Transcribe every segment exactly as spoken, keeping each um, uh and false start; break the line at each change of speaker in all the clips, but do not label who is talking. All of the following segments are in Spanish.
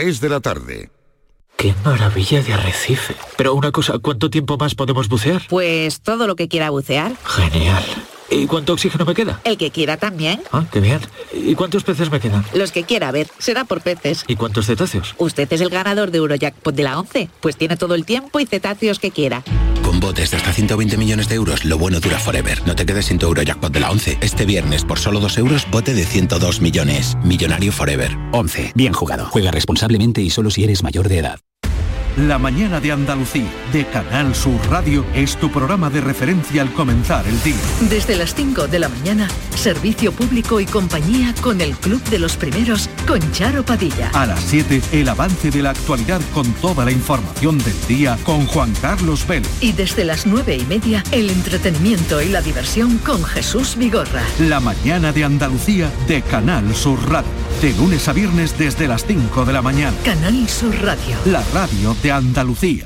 es de la tarde.
¡Qué maravilla de arrecife! Pero una cosa, ¿cuánto tiempo más podemos bucear?
Pues todo lo que quiera bucear.
Genial. ¿Y cuánto oxígeno me queda?
El que quiera también.
Ah, qué bien. ¿Y cuántos peces me quedan?
Los que quiera, a ver, será por peces.
¿Y cuántos cetáceos?
Usted es el ganador de Eurojackpot de la once, pues tiene todo el tiempo y cetáceos que quiera.
Con botes de hasta ciento veinte millones de euros, lo bueno dura forever. No te quedes sin tu Eurojackpot de la once. Este viernes, por solo dos euros, bote de ciento dos millones. Millonario forever.
once. Bien jugado. Juega responsablemente y solo si eres mayor de edad.
La mañana de Andalucía, de Canal Sur Radio, es tu programa de referencia al comenzar el día.
Desde las cinco de la mañana, servicio público y compañía con el Club de los Primeros, con Charo Padilla.
A las siete, el avance de la actualidad con toda la información del día con Juan Carlos Vélez.
Y desde las nueve y media, el entretenimiento y la diversión con Jesús Vigorra.
La mañana de Andalucía, de Canal Sur Radio. De lunes a viernes desde las cinco de la mañana.
Canal Sur Radio.
La radio de Andalucía.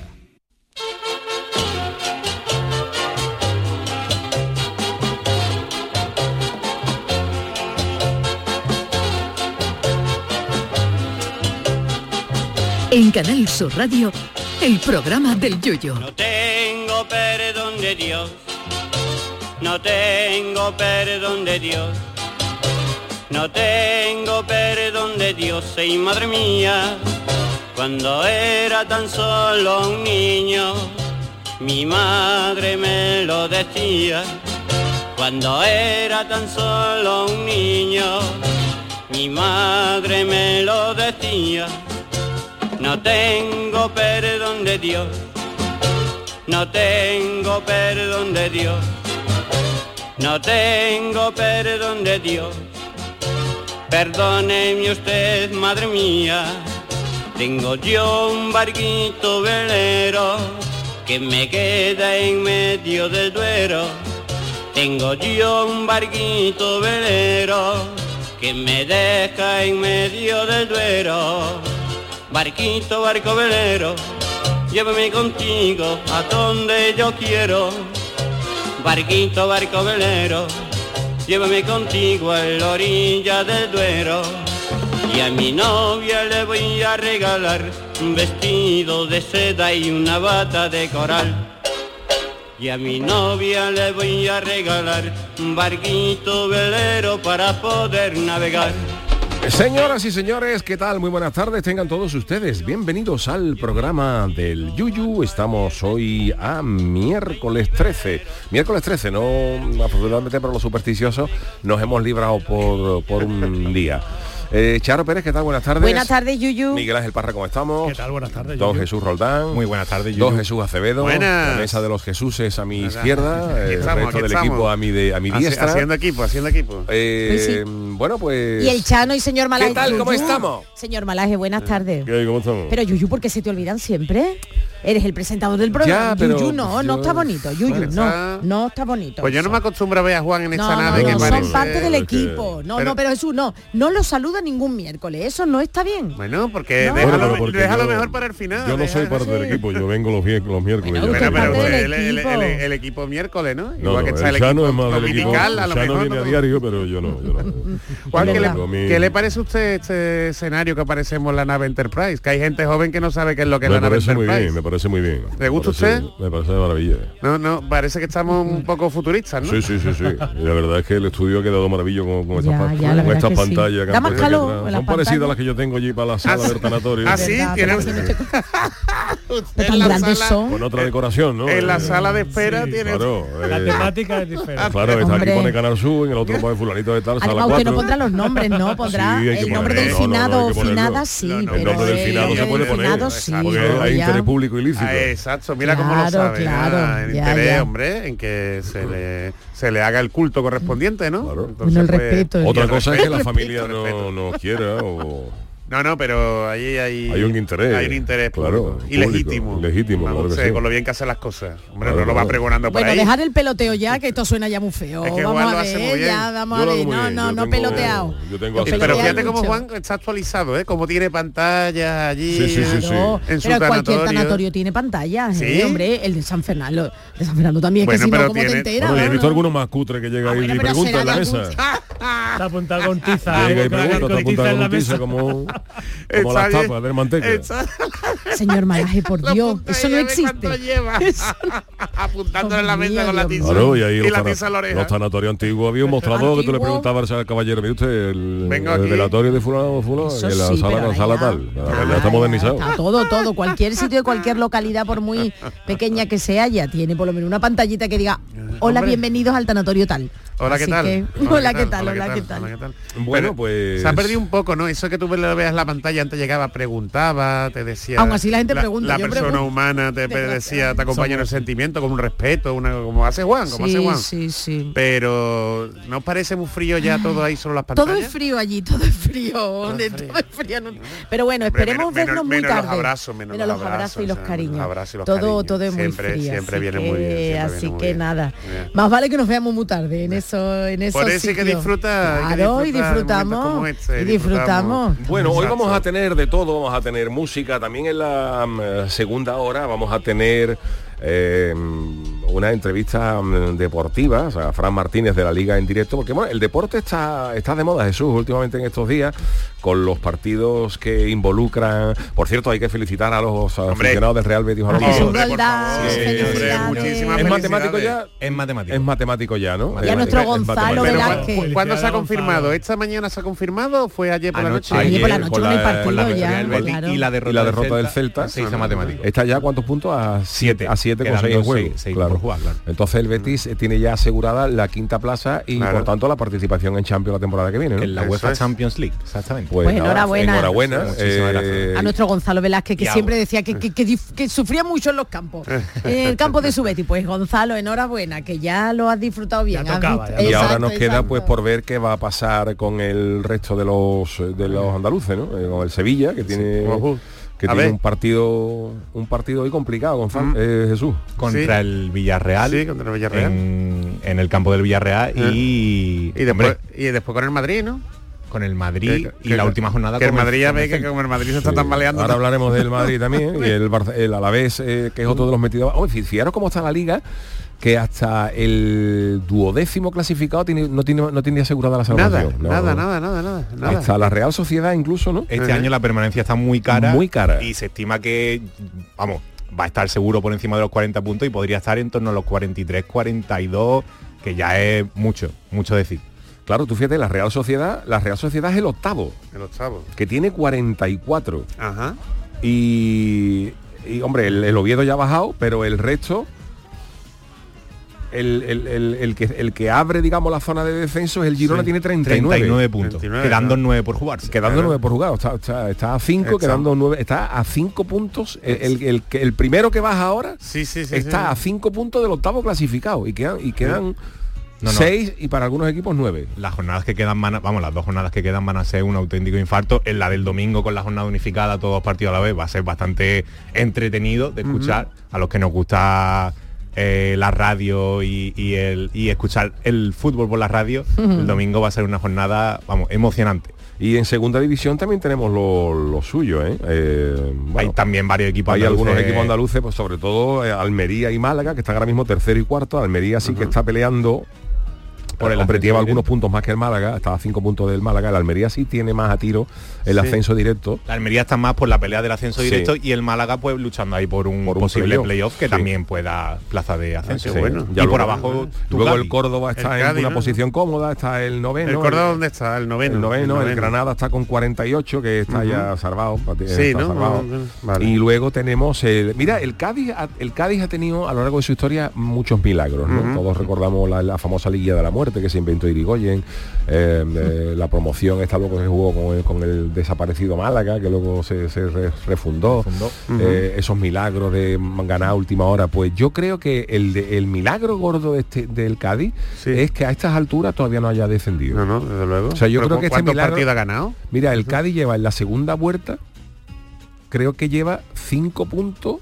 En Canal Sur Radio, el programa del Yuyo.
No tengo perdón de Dios, no tengo perdón de Dios, no tengo perdón de Dios, y madre mía, cuando era tan solo un niño, mi madre me lo decía. Cuando era tan solo un niño, mi madre me lo decía. No tengo perdón de Dios, no tengo perdón de Dios, no tengo perdón de Dios. Perdóneme usted, madre mía, tengo yo un barquito velero que me queda en medio del Duero. Tengo yo un barquito velero que me deja en medio del Duero. Barquito, barco velero, llévame contigo a donde yo quiero. Barquito, barco velero, llévame contigo a la orilla del Duero. Y a mi novia le voy a regalar un vestido de seda y una bata de coral. Y a mi novia le voy a regalar un barquito velero para poder navegar.
Señoras y señores, ¿qué tal? Muy buenas tardes, tengan todos ustedes. Bienvenidos al programa del Yuyu. Estamos hoy a miércoles trece. Miércoles trece, no, afortunadamente para los supersticiosos, nos hemos librado por, por un día. Eh, Charo Pérez, ¿qué tal? Buenas tardes.
Buenas tardes, Yuyu.
Miguel Ángel Parra, ¿cómo estamos?
¿Qué tal? Buenas tardes,
Don
Yuyu.
Jesús Roldán.
Muy buenas tardes, Yuyu.
Don Jesús Acevedo.
Buenas.
La mesa de los Jesuses a mi
Buenas.
izquierda. El
estamos,
resto del
estamos.
equipo a mi, de, a mi diestra.
Haciendo equipo, haciendo equipo.
Eh,
Sí, sí.
Bueno, pues...
Y el Chano y señor Malaje.
¿Qué tal?
Yuyu.
¿Cómo estamos?
Señor Malaje, buenas tardes.
¿Qué hay? ¿Cómo estamos?
Pero Yuyu, ¿por qué se te olvidan siempre? Eres el presentador del programa.
Ya, pero
Yuyu, no, no
yo-
está bonito. Yuyu,
Bueno,
no,
está-
no está bonito.
Pues yo no me acostumbro a ver a Juan en esta
No, no,
nave
no,
que
son
parece...
parte del
Porque-
equipo. No,
Pero-
no, pero Jesús, no. No lo saluda ningún miércoles. Eso no está bien.
Bueno, porque
No.
déjalo,
Bueno, pero porque
déjalo
yo-
mejor para el final.
Yo no soy
deja-
parte del
sí.
equipo, yo vengo los, vie- los miércoles.
Bueno,
ya.
Bueno,
usted
pero
parte
usted,
del
el, el-
equipo.
el- el equipo miércoles, ¿no?
No,
Igual
no,
que está el
el Chano
equipo
es más del equipo.
dominical, a
El
lo
Chano
mejor.
viene a
no-
diario, pero yo no. Yo no.
Juan,
Yo
¿qué,
no
le,
vengo a mí.
qué le parece a usted este escenario que aparecemos en la nave Enterprise? Que hay gente joven que no sabe qué es lo que es
Me
la nave
parece muy
Enterprise.
bien, me parece muy bien.
¿Le gusta
Me parece-
usted?
Me parece de maravilla.
No, no, parece que estamos un poco futuristas, ¿no?
Sí, sí, sí, sí. Y la verdad es que el estudio ha quedado maravilloso con, con estas,
Ya,
pa-
ya, la
con
verdad
estas
que sí.
pantallas que
Da
han
más
puesto aquí
calor
atrás.
en las
Son parecidas a
pantallas.
las que yo tengo allí para la sala
Ah,
del tanatorio.
Ah, sí,
Verdad,
tiene...
pero tiene-
Usted
tan
en la
grandes
sala-
son.
Con otra decoración, ¿no?
En la
Eh,
sala de espera
sí,
tiene...
Claro,
La
eh,
temática es diferente.
Claro, está aquí
Hombre.
pone Canal Sur, en el otro pone fulanito de tal, sala
Además, usted no
cuatro.
pondrá los nombres, ¿no? Pondrá
Sí, hay que
el nombre
ponerlo.
del
No, no, no,
finado
hay
o
que ponerlo.
finada, sí.
No, no,
El nombre del
pero
finado
el
se puede
del
poner.
finado, sí,
Porque
pero
hay
ya.
interés público ilícito.
Ah, exacto, mira cómo lo
Claro,
sabe.
claro,
ah, el
ya,
interés,
ya.
hombre, en que se le, se le haga el culto correspondiente, ¿no?
Claro.
Bueno, el
pues,
respeto.
y
Otra
el
cosa es que
respeto,
la familia
respeto, respeto.
no, no quiera o...
No, no, pero ahí hay...
Hay un interés.
Hay un interés
Claro,
público. Y
público,
legítimo.
legítimo,
Vamos,
claro que
sí,
sí.
con lo bien que hace las cosas. Hombre,
Claro,
no lo va
claro.
pregonando por
Bueno,
ahí.
dejar el peloteo ya, que esto suena ya muy feo.
Es que
vamos
Juan
a
lo
ver,
hace muy bien.
ya, vamos
Yo
a
lo
ver.
hago muy
No,
bien,
no,
yo
no
tengo-
peloteado.
yo tengo
Lo
así-
Pero
pelotea
fíjate
mucho.
cómo Juan está actualizado, ¿eh? Como tiene pantallas allí.
Sí, sí, sí, sí.
Claro,
En su
pero cualquier
tanatorio.
tanatorio tiene pantallas,
¿Sí?
¿eh? Hombre, el de San Fernando, de San Fernando también,
Bueno,
que si
pero
no, ¿cómo
tiene-
te enteras?
Bueno, yo he
no,
visto
no.
algunos más cutres que llega
Ah,
ahí
bueno,
y
pero
pregunta
será
en la
ya
mesa.
mucho.
Está apuntado con tiza.
Llega y
¿eh?
pregunta, está
Con tiza
apuntado
en la
con tiza
mesa.
como, como
Está
las
bien.
tapas del manteca.
Señor Malaje, por Dios, eso no existe.
Apuntándole en la mesa
Dios
con la
mío.
tiza.
Claro, y ahí
y
los,
la
tana-
tiza en la oreja.
los sanatorios antiguos había un mostrador que tú le
Antiguo.
preguntabas al caballero, mire usted, el,
Vengo
el
aquí.
velatorio de fulano, fulano,
Eso
en la
sí,
sala,
pero
la sala
ya-
tal. La
ya-
verdad está modernizado.
ya- todo, todo, cualquier sitio de cualquier localidad, por muy pequeña que sea, ya tiene por lo menos una pantallita que diga, hola,
Hombre.
bienvenidos al tanatorio tal.
Hola, ¿qué
Así
tal?
que, hola, ¿qué tal? Hola, ¿qué tal?
Hola, ¿qué tal?
Bueno,
Pero
pues...
se ha perdido un poco, ¿no? Eso que tú lo veas en la pantalla, antes llegaba, preguntaba, te decía...
Aún así la gente pregunta,
La
yo
persona
pregunto.
humana te
Desgraciadamente.
decía, te acompaña en el sentimiento, con un respeto, una, como hace Juan, como hace
Sí,
Juan.
sí, sí.
Pero ¿no os parece muy frío ya todo ahí solo las pantallas?
Todo es frío allí, todo es frío. de-
frío.
Todo es frío. no- Pero bueno,
Hombre,
esperemos
menos-
vernos muy
menos
tarde.
los abrazos, menos los
los abrazos y los
o sea,
cariños.
los abrazos y los
todo,
cariños.
todo es muy
Siempre-
frío.
siempre
así
viene
que,
muy bien, siempre
así
viene muy
que
bien.
nada.
Bien.
Más vale que nos veamos muy tarde en eso, en esos
Por eso hay que
sitios.
disfrutar, hay que
Claro, y
disfrutar
disfrutamos.
momentos como este,
y disfrutamos.
Bueno, hoy
Exacto.
vamos a tener de todo, vamos a tener música, también en la mm, segunda hora vamos a tener eh, una entrevista mm, deportiva, o sea, Fran Martínez de la Liga en directo, porque bueno, el deporte está, está de moda, Jesús, últimamente en estos días, con los partidos que involucran, por cierto, hay que felicitar a los aficionados del Real Betis Balompié.
Jesús
Hombre, por
Roldán,
favor. Sí, hombre,
felicidades.
muchísimas
¿Es matemático ya?
felicidades.
Es matemático.
Es matemático ya, ¿no?
Ya
Es
nuestro
es
Gonzalo
matemático.
Pero
Velázquez.
¿cu- ¿cuándo se ha
Gonzalo.
confirmado? ¿Esta mañana se ha confirmado o fue ayer por
Anoche.
la noche?
Ayer por la
Ayer,
noche
con
con el
la-
partido
Con la victoria
ya,
del Betis
claro.
y la derrota,
Y la derrota del Celta.
Se hizo matemático.
Está ya cuántos puntos a siete, a siete con
Quedando
seis en juego.
seis- seis
claro.
por jugar, claro.
Entonces el Betis eh, tiene ya asegurada la quinta plaza y
Claro.
por tanto la participación en Champions la temporada que viene, ¿no?
En la
Eso
UEFA
es.
Champions League, exactamente.
Pues,
Pues
nada,
enhorabuena.
enhorabuena.
Muchísimas
eh,
gracias.
A nuestro Gonzalo Velázquez, que
Y
siempre
ahora-
decía que, que, que dif- que sufría mucho en los campos. En el campo de su Betis. Pues Gonzalo, enhorabuena, que ya lo has disfrutado bien.
Ya
has
tocaba,
visto-
ya
y ahora
Exacto,
nos queda
exacto.
pues por ver qué va a pasar con el resto de los de los andaluces, ¿no? Eh, con el Sevilla, que tiene
Ujú.
que
A
tiene
ver.
un partido un partido hoy complicado, Gonzalo,
Mm.
eh, Jesús.
Contra
Sí.
el Villarreal.
Sí, contra el Villarreal.
En, en el campo del Villarreal y,
Y después,
hombre,
y después con el Madrid, ¿no?
con el Madrid
Que-
y
que-
la última jornada
que el
con
Madrid ya
con
ve
el
que
Celta.
como el Madrid se está
Sí.
tambaleando.
Ahora hablaremos del Madrid también y el, Barce- el Alavés, eh, que es otro de los metidos. Oh, fí- fijaros cómo está la liga, que hasta el duodécimo clasificado tiene, no tiene no tiene asegurada la
Nada,
salvación. No,
nada,
no.
nada, nada, nada, nada.
Hasta la Real Sociedad incluso, ¿no?
Este año la permanencia está muy cara.
Muy cara.
Y se estima que, vamos, va a estar seguro por encima de los cuarenta puntos y podría estar en torno a los cuarenta y tres, cuarenta y dos, que ya es mucho, mucho decir.
Claro, tú fíjate, la Real Sociedad, la Real Sociedad es el octavo,
El octavo.
que tiene cuarenta y cuatro.
Ajá.
Y, y, hombre, el, el Oviedo ya ha bajado, pero el resto, el, el- el- el que, el que abre, digamos, la zona de descenso es el Girona,
Sí.
tiene treinta y nueve.
treinta y nueve puntos,
treinta y nueve,
quedando
¿no?
nueve por jugarse.
Quedando
Claro.
nueve por jugar, está, está- está a cinco,
Está.
quedando nueve, está a cinco puntos. El, el, el que- el primero que baja ahora
Sí, sí, sí.
está
sí.
a cinco puntos del octavo clasificado y quedan, y quedan
No, no.
seis y para algunos equipos nueve.
Las jornadas que quedan van a, vamos, las dos jornadas que quedan van a ser un auténtico infarto. En la del domingo con la jornada unificada, todos partidos a la vez, va a ser bastante entretenido de escuchar a los que nos gusta eh, la radio y, y el, y escuchar el fútbol por la radio. El domingo va a ser una jornada, vamos, emocionante.
Y en segunda división también tenemos lo, lo suyo, ¿eh? Eh, bueno,
Hay también varios equipos
hay
andaluces.
algunos equipos andaluces, pues sobre todo eh, Almería y Málaga, que están ahora mismo tercero y cuarto. Almería sí que está peleando por el hombre,
ascenso
lleva
directo.
algunos puntos más que el Málaga, está a cinco puntos del Málaga. El Almería sí tiene más a tiro el
Sí.
ascenso directo.
La Almería está más por la pelea del ascenso
Sí.
directo y el Málaga pues luchando ahí por un,
Por un
posible
playoff.
playoff que
Sí.
también pueda plaza de ascenso.
qué bueno.
Y
Ya
por
luego-
abajo tu
Luego
Cádiz.
el Córdoba está
El
en
Cádiz,
una
¿no?
posición cómoda, está el noveno.
¿El Córdoba dónde está? El noveno.
El noveno, el,
noveno.
Granada está con cuarenta y ocho, que está ya salvado.
Sí,
está
¿no?
salvado.
No, no, vale.
Y luego tenemos el. Mira, el Cádiz, ha- el Cádiz ha tenido a lo largo de su historia muchos milagros, ¿no?
Ujú.
Todos recordamos la, la famosa liguilla de la muerte que se inventó Irigoyen, eh, eh, la promoción esta luego que jugó con el, con el desaparecido Málaga, que luego se, se re- refundó.
Refundó.
Eh, esos milagros de ganar a última hora. Pues yo creo que el, de- el milagro gordo de este, del Cádiz
Sí.
es que a estas alturas todavía no haya descendido.
No, no, desde luego.
O sea, yo
Pero
creo que este
¿cuántos
milagro-
partidos ha ganado?
Mira, el Cádiz lleva en la segunda vuelta, creo que lleva cinco puntos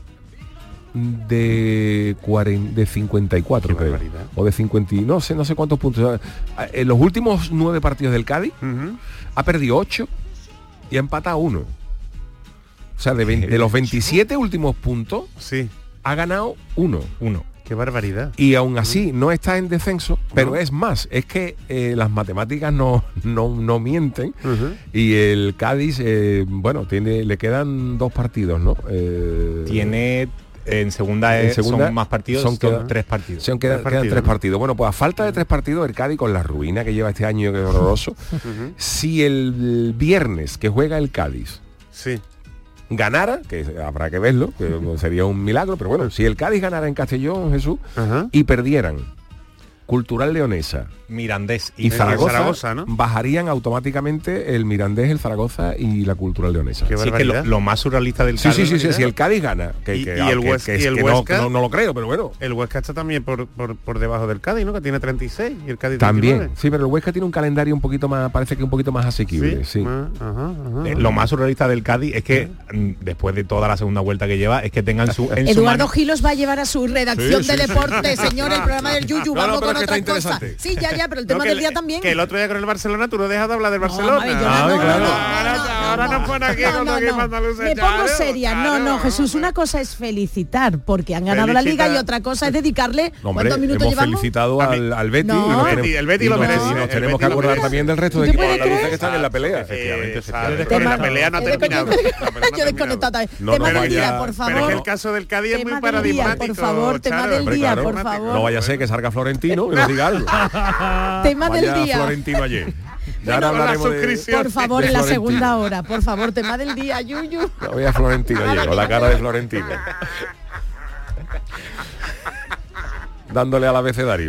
de, cuarenta, de cincuenta y cuatro,
Qué
creo.
barbaridad.
O de cincuenta, y- no sé, no sé cuántos puntos. O sea, en los últimos nueve partidos del Cádiz
Ujú.
ha perdido ocho y ha empatado uno. O sea, de, veinte de los veintisiete últimos puntos
Sí.
ha ganado uno.
Uno.
Qué barbaridad.
Y aún así no está en descenso, pero no. es más, es que eh, las matemáticas no, no, no mienten. Uh-huh. Y el Cádiz, eh, bueno, tiene, le quedan dos partidos, ¿no? Eh,
tiene... En segunda, en segunda son más partidos, son queda, tres partidos.
Son queda, tres partidos. Quedan tres partidos. Bueno, pues a falta de tres partidos, el Cádiz, con la ruina que lleva este año, que es horroroso, uh-huh. si el viernes que juega el Cádiz
sí.
ganara, que habrá que verlo, que sería un milagro, pero bueno, si el Cádiz ganara en Castellón, Jesús, uh-huh. y perdieran Cultural Leonesa,
Mirandés
y, y Zaragoza, Zaragoza ¿no? bajarían automáticamente el Mirandés, el Zaragoza y la Cultural Leonesa.
Sí, que lo, lo más surrealista del Cádiz.
Sí, sí, sí, sí, si el Cádiz gana, que,
y,
que,
y el,
que,
Huesca,
que,
y el
que
Huesca
no, no, no lo creo, pero bueno.
El Huesca está también por, por, por debajo del Cádiz, ¿no? Que tiene treinta y seis y el Cádiz
también,
treinta y nueve.
Sí, pero el Huesca tiene un calendario un poquito más, parece que un poquito más asequible. Sí. sí.
Ah, ajá, ajá,
eh, lo más surrealista del Cádiz es que ¿sí? después de toda la segunda vuelta que lleva, es que tengan su en
Eduardo
su
Gilos va a llevar a su redacción sí,
sí,
de
sí.
deporte, señor, el programa del Yuyu,
no,
vamos
no,
con
otra
cosa. Sí, ya, ya, pero el tema
no,
del
el,
día también.
Que el otro día con el Barcelona tú no dejas de hablar del Barcelona.
No, yo
ah,
no,
claro.
no, no,
ahora
no,
ahora
no,
nos pone aquí
no,
con
no,
aquí
no.
Andalucía.
Me pongo
claro,
seria.
claro,
no, no, Jesús, una cosa es felicitar porque han ganado
Felicita.
la Liga y otra cosa es dedicarle
no, hombre,
¿cuántos minutos
hemos
llevamos?
felicitado al, al Betis.
No.
Y nos
El
tenemos,
Betis, el Betis
y
lo
nos,
merece.
y nos
El
tenemos
Betis
que acordar
lo
también del resto de equipos andaluces que están en la pelea.
Efectivamente, efectivamente.
Tema,
la pelea no ha terminado.
Yo desconectado también.
No,
tema
no
del día,
vaya,
por favor.
Pero es que el caso del Cádiz es muy paradigmático.
Por favor, tema del día, por favor.
No vaya a ser que salga Florentino y nos diga algo.
Tema del día.
Florentino ayer.
Ya ahora hablaremos de...
Por favor, en la segunda hora. Por favor, tema del día, Yuyu.
No voy a Florentino ayer, con la cara de Florentino. Dándole al abecedario.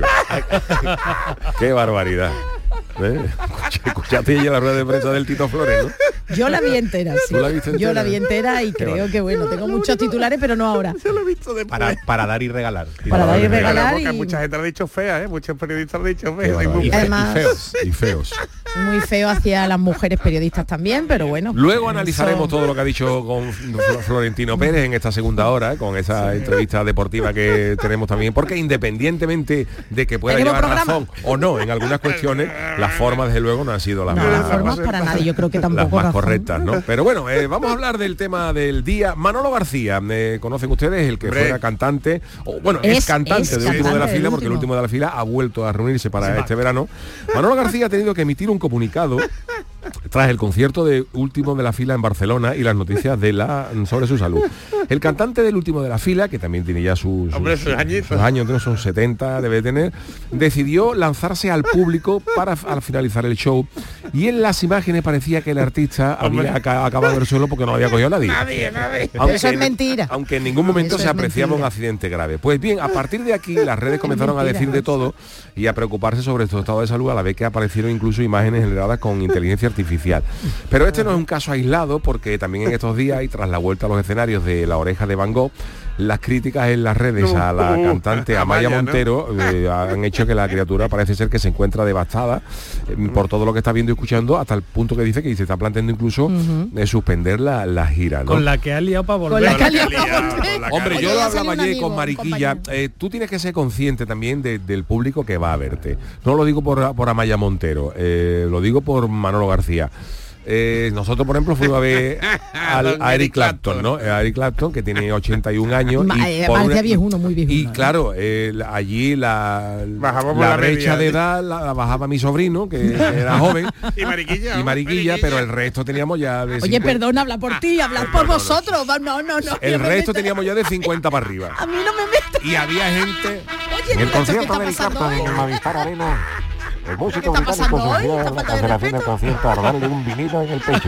Qué barbaridad. ¿Eh? Escuchaste ya la rueda de prensa del Tito Flores, ¿no?
Yo la vi entera, sí.
¿Tú la viste entera?
Yo la vi entera y
Qué
creo
vale.
que bueno, tengo muchos titulares, pero no ahora.
Yo lo he visto después.
Para, para dar y regalar.
Para dar y regalar
porque
y...
mucha gente lo ha dicho fea, ¿eh? Muchos periodistas lo han dicho fea.
Qué
muy
y,
Además,
y feos. Y feos.
Muy feo hacia las mujeres periodistas también, pero bueno.
Luego analizaremos todo lo que ha dicho con Florentino Pérez en esta segunda hora, con esa entrevista deportiva que tenemos también, porque independientemente de que pueda llevar
programa?
razón o no en algunas cuestiones, las formas desde luego no han sido las
No,
más,
las formas para nadie, yo creo que tampoco
las más
razón.
correctas, ¿no? Pero bueno, eh, vamos a hablar del tema del día. Manolo García, eh, conocen ustedes, el que
Hombre.
fuera cantante, o bueno, es,
Es-
cantante
es
del último de la
cantante del
fila, porque el
último.
último de la fila ha vuelto a reunirse para este verano. Manolo García ha tenido que emitir un comunicado tras el concierto de último de la fila en Barcelona y las noticias de la sobre su salud. El cantante del último de la fila, que también tiene ya sus, sus,
Hombre, sus añitos.
sus años, no son setenta, debe tener, decidió lanzarse al público para al finalizar el show, y en las imágenes parecía que el artista
Hombre.
había aca- acabado en el suelo porque no lo había cogido nadie.
Nadie, nadie.
Aunque,
Eso es mentira.
Aunque en ningún momento
Eso
se
es
apreciaba
mentira.
un accidente grave. Pues bien, a partir de aquí las redes comenzaron a
mentira,
decir de
José.
todo y a preocuparse sobre su estado de salud, a la vez que aparecieron incluso imágenes generadas con inteligencia artificial. Pero este no es un caso aislado, porque también en estos días y tras la vuelta a los escenarios de La Oreja de Van Gogh, las críticas en las redes a la
Uh,
cantante Amaya
Amaya, ¿no?
Montero eh, han hecho que la criatura parece ser que se encuentra devastada eh, por todo lo que está viendo y escuchando, hasta el punto que dice que se está planteando incluso eh, suspender la, la gira, ¿no?
Con la que ha liado para volver.
Con la que ha
liado
liado
para
para volver.
volver.
Hombre,
Oye,
yo lo
ya
hablaba
salió un
ayer
amigo,
con
un
Mariquilla,
compañero.
eh, tú tienes que ser consciente también de- del público que va a verte. No lo digo por, por Amaya Montero, eh, lo digo por Manolo García. Eh, nosotros, por ejemplo, fuimos a ver al- a Eric Clapton, ¿no? A Eric Clapton, que tiene ochenta y un años.
Ma-
y
eh,
por
parecía
una-
viejuno, muy viejuno,
Y
¿eh?
claro, eh, la- allí la,
Bajamos por
la
la
brecha
media.
de edad la, la bajaba mi sobrino, que era joven.
Y Mariquilla.
Y Mariquilla, pero el resto teníamos ya de
Oye,
cincuenta.
perdón, habla por ti, habla por vosotros. No, no, no.
El
no me
resto
metas.
teníamos ya de cincuenta para arriba.
A mí no me metas.
Y había gente
Oye,
en el
¿qué
concierto
está
de Eric
pasando
Clapton
hoy?
en Movistar Arena. El músico
¿Qué está
británico
pasando hoy?
sugirió
Esta
en la
falta de
cancelación del
respeto.
concierto a darle un vinilo en el pecho.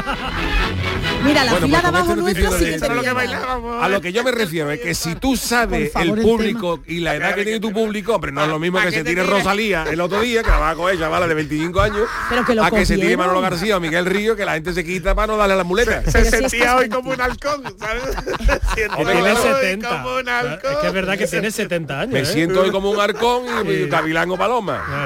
Mira, la
Bueno,
fila
pues
de
con
abajo
esto no estoy
nuestra sí que
diciendo
te
de-
lo que
lleva.
bailábamos.
A lo que yo me refiero es que si tú sabes
Por favor,
el
el
público y la edad que tiene tu público, hombre, no es lo mismo que se tire Rosalía el otro día, que la va a coger chavala de veinticinco años,
Pero que lo
a que se tire
cogieron.
Manolo García o Miguel Río, que la gente se quita para no darle las muletas.
Se
Pero si es
sentía
que
hoy
es
como un halcón, ¿sabes? Siento
Que tiene
hoy
setenta.
como un halcón.
Es que es verdad que tiene setenta años.
Me
¿eh?
siento hoy como un arcón y
Sí.
Gavilán o Paloma.
Claro.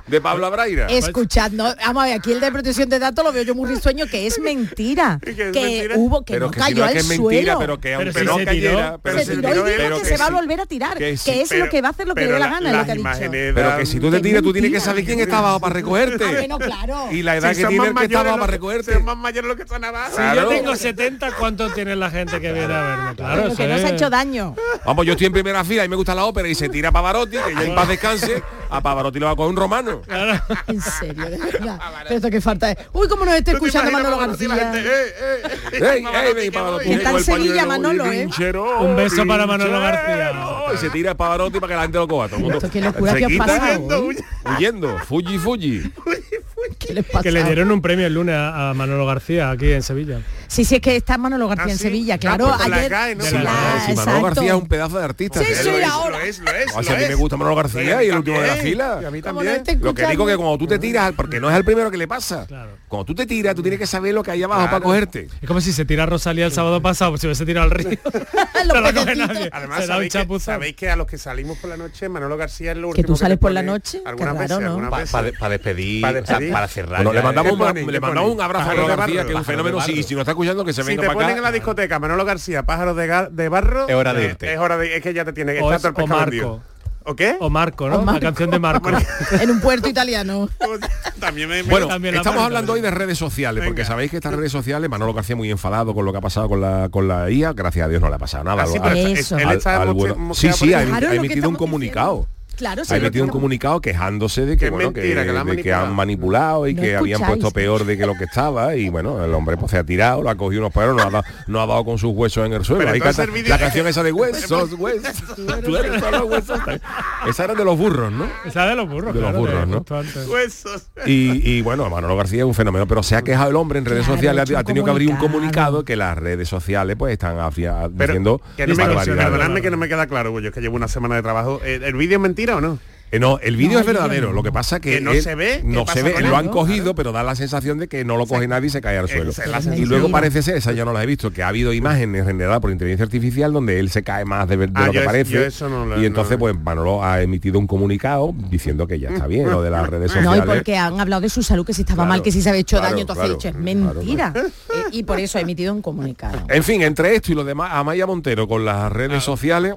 de Pablo Abraira.
Escuchad, no, vamos a ver, aquí el de protección de datos lo veo yo muy risueño, que es mentira.
¿Que es
que
mentira?
hubo, que
pero
no
que
cayó
si no es
al
que es
suelo.
mentira, pero que aunque
Pero si
no
se
cayera,
tiró,
pero
se
se
tiró
tiró,
y dijo
pero
que
que
se va a
sí.
volver a tirar,
que
que,
sí,
es lo que va a hacer lo que le dé la gana, es lo que ha dicho.
Pero que si tú te tiras, tú tienes que saber quién está abajo para recogerte.
Ah, bueno, claro.
Y la edad
Si
que
son
tiene
más
el que está
mayores
abajo
lo
para
que-
recogerte.
son más mayores los que están abajo.
Si
Claro.
yo tengo setenta, ¿cuánto tiene la gente que viene a verme? Claro,
Pero que
eso
no se ha
es-
hecho daño.
Vamos, yo estoy en primera fila y me gusta la ópera y se tira Pavarotti, que ya en paz descanse, a Pavarotti lo va a coger un romano.
Claro.
En serio, de verdad. Pero esto que falta es. Uy, cómo nos está
¿Tú te
escuchando
imaginas
Manolo
Pavarotti, la
García.
gente, eh, eh, eh,
¡Ey,
Pavarotti,
ey, ven,
que
Pavarotti!
voy.
Está en
con el
Sevilla,
pañuelo
Manolo,
y
¿eh?
vincheró,
Un beso para Manolo
vincheró,
García.
Y se tira Pavarotti para que la gente lo coja. Todo el mundo
Esto, qué locura
se
que ha
quita
pasado
huyendo,
hoy.
huyendo. Fuji, Fuji.
¿Qué les pasa?
Que le dieron un premio el lunes a a Manolo García aquí en Sevilla.
Sí, sí, es que está Manolo García
Ah,
en
sí.
Sevilla,
Ah,
claro.
pues con la
ayer,
G A E, ¿no?
Sí,
De la
la-
G A E,
Si Manolo
exacto.
García es un pedazo de artista.
Sí,
que
sí,
lo es.
ahora.
Lo es, lo es,
O sea, a
lo
mí me
es.
gusta Manolo García y el último de la fila.
Y a mí
Como no
también.
esté
Lo que digo
escuchando.
que cuando tú te tiras, porque no es el primero que le pasa.
Claro.
Cuando tú te tiras, tú tienes que saber lo que hay abajo
Claro.
para cogerte.
Es como si se tira Rosalía el sábado pasado, pues si hubiese tirado al río.
Los
No lo coge
pececitos.
nadie.
Además,
Se da un
sabéis que,
chapuzón.
sabéis que a los que salimos por la noche, Manolo García es lo
Que
último
tú sales
te
por la
pone
noche,
algunas
qué
veces,
raro, ¿no?
algunas
Para
veces.
despedir,
Pa'
o sea,
despedir.
para cerrar.
Bueno, le
ya
mandamos,
¿qué
un,
ponen?
le
¿Qué
mandamos
ponen?
un abrazo a
Pájaro
Manolo
de
García,
barro.
que es un
Pájaro de
fenómeno. Si,
barro.
si nos está escuchando, que se
Si
venga
te
para
ponen
acá.
en la discoteca Manolo García, pájaros de, ga- de barro,
Es hora de
eh,
irte.
Es hora de es que ya te tiene que
O,
estar
es-
todo el
o
pescado
Marco.
vendido. ¿O qué?
O Marco, ¿no?
O Marco.
La canción de Marco.
En un puerto italiano.
También me, me-
Bueno,
También la
estamos
marca,
hablando hoy
también.
de redes sociales, porque
Venga.
sabéis que estas redes sociales, Manolo García muy enfadado con lo que ha pasado con la con la I A, gracias a Dios no le ha pasado nada.
Ah, sí,
Al-
pero
Eso.
es- él
al-
está
al
moche-
bueno-
mocheado
sí, sí,
por
ha,
eso.
Claro,
ha
lo que
emitido un
estamos
comunicado.
diciendo. Claro, sí,
Ha
lo
emitido un
que-
comunicado quejándose de que,
Que es
bueno,
mentira,
que,
que la han
de que
manipulado.
han manipulado y
No
que habían
escucháis.
puesto peor de que lo que estaba y bueno, el hombre pues se ha tirado, lo ha cogido unos peores, no ha dado, no ha dado con sus huesos en el suelo.
Pero
Ahí
entonces
canta
el vídeo-
la canción esa de huesos, huesos, tú eres solo huesos. Esa era de los burros, ¿no?
Esa de los burros,
De los
claro,
burros, ¿no?
justo antes.
Huesos.
Y, y, bueno, Manolo García es un fenómeno, pero se ha quejado el hombre en redes
Claro,
sociales,
ha hecho
ha,
un
ha tenido que abrir un
comunicado.
comunicado que las redes sociales pues están afia-
Pero
diciendo
que no me,
barbaridades.
perdonadme que no me queda claro, yo es que llevo una semana de trabajo. ¿El, el vídeo es mentira o no?
Eh, no, el vídeo
No,
es
el vídeo
verdadero,
no.
lo que pasa que,
Que no
él-
se ve,
no
¿qué
se
pasa
ve,
con
lo
él?
han cogido, pero da la sensación de que no lo coge nadie y se cae al suelo.
Esa es la
Y
sensación.
luego parece ser, esa ya no la he visto, que ha habido imágenes generadas por inteligencia artificial donde él se cae más de, ver- de
Ah,
lo que
yo es-
parece.
yo eso no lo-
y entonces
no-
pues Manolo ha emitido un comunicado diciendo que ya está bien lo de las redes
No,
sociales.
y porque han hablado de su salud, que si estaba
Claro,
mal, que si se había hecho
claro,
daño, entonces
claro,
ha dicho, es
claro,
mentira. Eh, y por eso ha emitido un comunicado.
En fin, entre esto y lo demás, Amaya Montero con las redes sociales,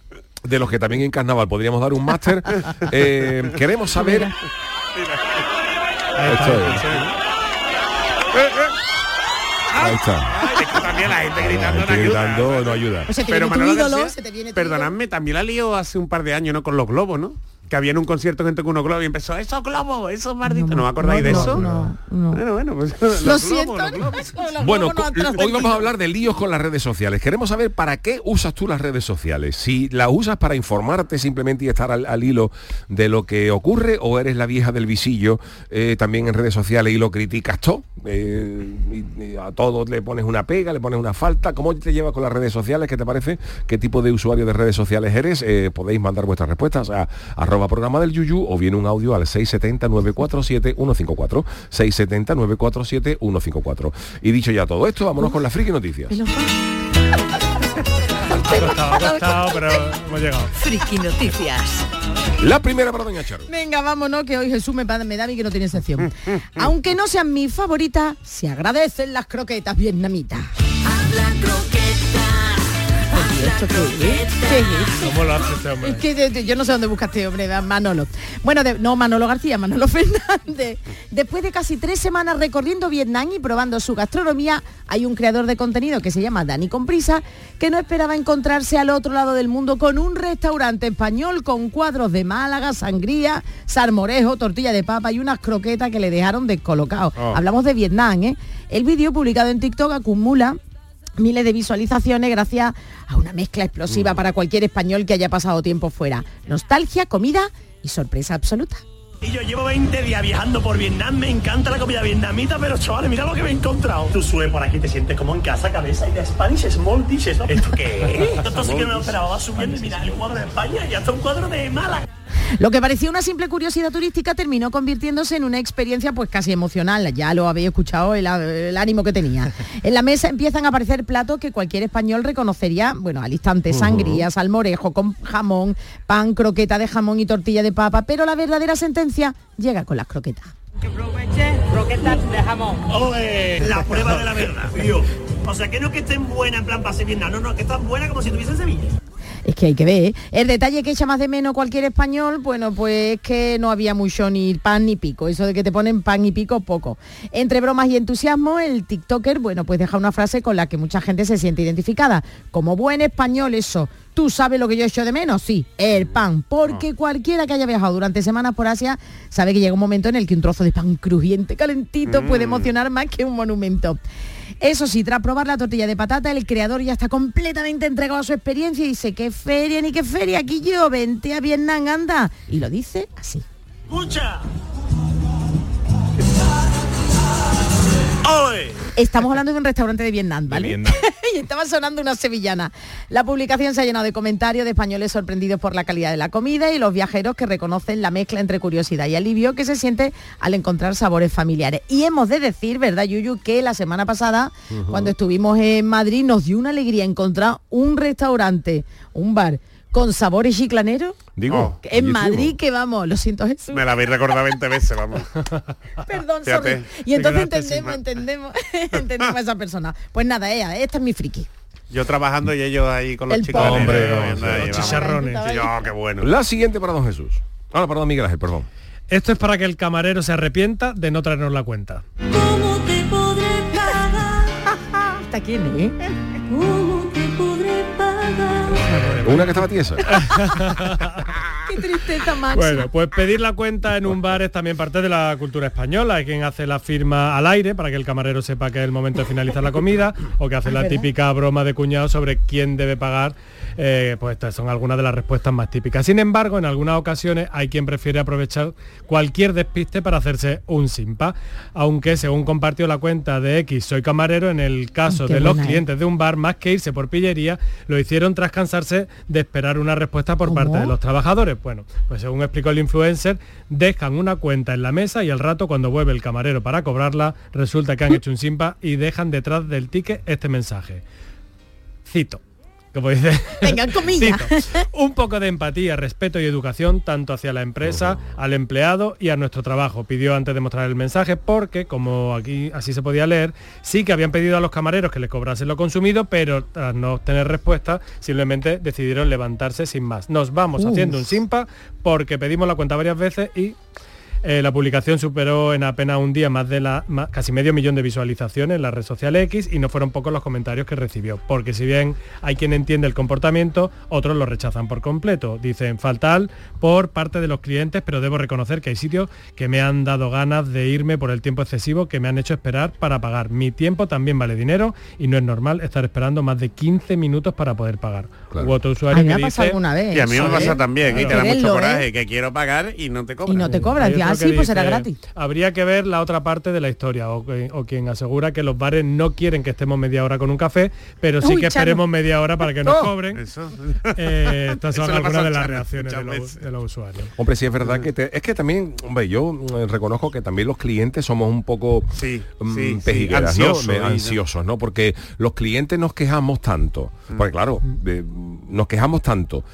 de los que también en Carnaval podríamos dar un máster, eh, queremos saber...
Ahí está,
Esto
ahí
es.
está.
Ahí está.
Ay, es que también la gente
La
gritando
gente
no ayuda.
gritando no ayuda.
O sea, te
Pero
viene tu
Manolo
ídolo,
García,
se te viene tu
perdonadme, también la lío hace un par de años, ¿no? Con los globos, ¿no? Que había en un concierto gente con unos globos y empezó, esos globos, esos malditos. ¿No, me acordáis
no,
de
no,
eso?
no, no.
Bueno, bueno, pues
Lo
los globos,
siento,
los
no,
globos.
los
Bueno,
globos no han
co- hoy
trascendido.
vamos a hablar de líos con las redes sociales. Queremos saber para qué usas tú las redes sociales. Si las usas para informarte simplemente y estar al, al hilo de lo que ocurre, o eres la vieja del visillo eh, también en redes sociales y lo criticas todo. Eh, y, y a todos le pones una pega, le pones una falta. ¿Cómo te llevas con las redes sociales? ¿Qué te parece? ¿Qué tipo de usuario de redes sociales eres? Eh, podéis mandar vuestras respuestas a arroba programa del Yuyu o bien un audio al seis siete cero, nueve cuatro siete, uno cinco cuatro. seis siete cero, nueve cuatro siete, uno cinco cuatro. Y dicho ya todo esto, vámonos con las friki noticias.
Me lo fa-
Ha costado, ha costado, pero hemos llegado.
Friki Noticias.
La primera para Doña Charo.
Venga, vámonos, que hoy Jesús me, pa- me da a mí que no tiene sección. Aunque no sean mis favoritas, se agradecen las croquetas vietnamitas. Oye, ¿esto qué es? ¿Qué es esto?
¿Cómo lo hace este hombre?
Es que de- de- yo no sé dónde buscaste, hombre, Manolo. Bueno, de- no Manolo García, Manolo Fernández. Después de casi tres semanas recorriendo Vietnam y probando su gastronomía, hay un creador de contenido que se llama Dani Comprisa, que no esperaba encontrarse al otro lado del mundo con un restaurante español con cuadros de Málaga, sangría, salmorejo, tortilla de papa y unas croquetas que le dejaron descolocado.
Oh.
Hablamos de Vietnam, ¿eh? El vídeo publicado en TikTok acumula miles de visualizaciones gracias a una mezcla explosiva para cualquier español que haya pasado tiempo fuera. Nostalgia, comida y sorpresa absoluta.
Y yo llevo veinte días viajando por Vietnam, me encanta la comida vietnamita, pero chavales, mira lo que me he encontrado. Tú subes por aquí, te sientes como en casa, cabeza, y de Spanish Small Dishes, ¿no? ¿Esto qué es? Esto sí que no me lo esperaba, va subiendo y mira el cuadro de España y hasta un cuadro de Málaga.
Lo que parecía una simple curiosidad turística terminó convirtiéndose en una experiencia pues casi emocional. Ya lo habéis escuchado, el, el ánimo que tenía. En la mesa empiezan a aparecer platos que cualquier español reconocería, bueno, al instante: sangría, salmorejo con jamón, pan, croqueta de jamón y tortilla de papa, pero la verdadera sentencia llega con las croquetas.
Que aproveche croquetas de jamón.
¡Ole! La prueba de la verdad, tío. O sea, que no que estén buenas en plan pase bien, no, no, que están buenas como si tuviesen Sevilla.
Es que hay que ver, ¿eh? El detalle que echa más de menos cualquier español, bueno, pues es que no había mucho ni pan ni pico. Eso de que te ponen pan y pico, poco. Entre bromas y entusiasmo, el tiktoker, bueno, pues deja una frase con la que mucha gente se siente identificada. Como buen español, eso. ¿Tú sabes lo que yo echo de menos? Sí, el pan. Porque cualquiera que haya viajado durante semanas por Asia sabe que llega un momento en el que un trozo de pan crujiente, calentito, mm. puede emocionar más que un monumento. Eso sí, tras probar la tortilla de patata, el creador ya está completamente entregado a su experiencia y dice: qué feria, ni qué feria, aquí yo, vente a Vietnam, anda. Y lo dice así.
¡Escucha!
¡Oye! Estamos hablando de un restaurante de Vietnam, ¿vale? De Vietnam. Y estaba sonando una sevillana. La publicación se ha llenado de comentarios de españoles sorprendidos por la calidad de la comida y los viajeros que reconocen la mezcla entre curiosidad y alivio que se siente al encontrar sabores familiares. Y hemos de decir, ¿verdad, Yuyu?, que la semana pasada, uh-huh. cuando estuvimos en Madrid, nos dio una alegría encontrar un restaurante, un bar con sabores chiclaneros.
Digo,
oh, en Madrid, que vamos, lo siento, Jesús.
Me la habéis recordado veinte veces, vamos.
Perdón, sorry. Y entonces entendemos, entendemos, entendemos a esa persona. Pues nada, ella, esta es mi friki.
Yo trabajando y ellos ahí con los
El
chicos.
Hombre, no,
ahí,
sí,
ahí,
los chicharrones.
Sí, oh, qué bueno.
La siguiente para don Jesús. Ah, perdón, Miguel Ángel, perdón.
Esto es para que el camarero se arrepienta de no traernos la cuenta.
¿Cómo te podré pagar?
¿Hasta quién, eh?
¿Cómo te podré pagar?
Una que estaba tiesa.
Qué tristeza, Max.
Bueno, pues pedir la cuenta en un bar es también parte de la cultura española. Hay quien hace la firma al aire para que el camarero sepa que es el momento de finalizar la comida, o que hace la típica broma de cuñado sobre quién debe pagar. Eh, pues estas son algunas de las respuestas más típicas. Sin embargo, en algunas ocasiones hay quien prefiere aprovechar cualquier despiste para hacerse un simpa. Aunque, según compartió la cuenta de X Soy Camarero, en el caso
Qué
de los
buena,
clientes eh. de un bar, más que irse por pillería, lo hicieron tras cansarse de esperar una respuesta por
¿Cómo?
parte de los trabajadores. Bueno, pues según explicó el influencer, dejan una cuenta en la mesa y al rato, cuando vuelve el camarero para cobrarla, resulta que han hecho un simpa y dejan detrás del ticket este mensaje. Cito. Como dice,
venga, comillas.
Un poco de empatía, respeto y educación tanto hacia la empresa, al empleado y a nuestro trabajo, pidió antes de mostrar el mensaje, porque, como aquí así se podía leer, sí que habían pedido a los camareros que les cobrasen lo consumido, pero tras no obtener respuesta, simplemente decidieron levantarse sin más. Nos vamos Uf. haciendo un simpa porque pedimos la cuenta varias veces y... Eh, la publicación superó en apenas un día más de la más, casi medio millón de visualizaciones en la red social X, y no fueron pocos los comentarios que recibió, porque si bien hay quien entiende el comportamiento, otros lo rechazan por completo. Dicen: fatal por parte de los clientes, pero debo reconocer que hay sitios que me han dado ganas de irme por el tiempo excesivo que me han hecho esperar para pagar. Mi tiempo también vale dinero y no es normal estar esperando más de quince minutos para poder pagar.
Claro.
Hubo otro usuario que dice...
Alguna vez,
y a mí me pasa también, claro. que te da mucho coraje,
¿eh?
que quiero pagar y no te cobran.
Y no te cobran, ya sí, pues será gratis.
Habría que ver la otra parte de la historia, o, o quien asegura que los bares no quieren que estemos media hora con un café, pero sí Uy, que esperemos Chano. media hora para que nos oh, cobren. Eso. Eh, estas son algunas de las reacciones de los, de los usuarios.
Hombre, sí es verdad que te, es que también, hombre, yo eh, reconozco que también los clientes somos un poco
sí,
um,
sí,
pejigueras,
sí, ansioso,
¿no? ansiosos, ¿no? Porque los clientes nos quejamos tanto, mm. porque claro, de, nos quejamos tanto.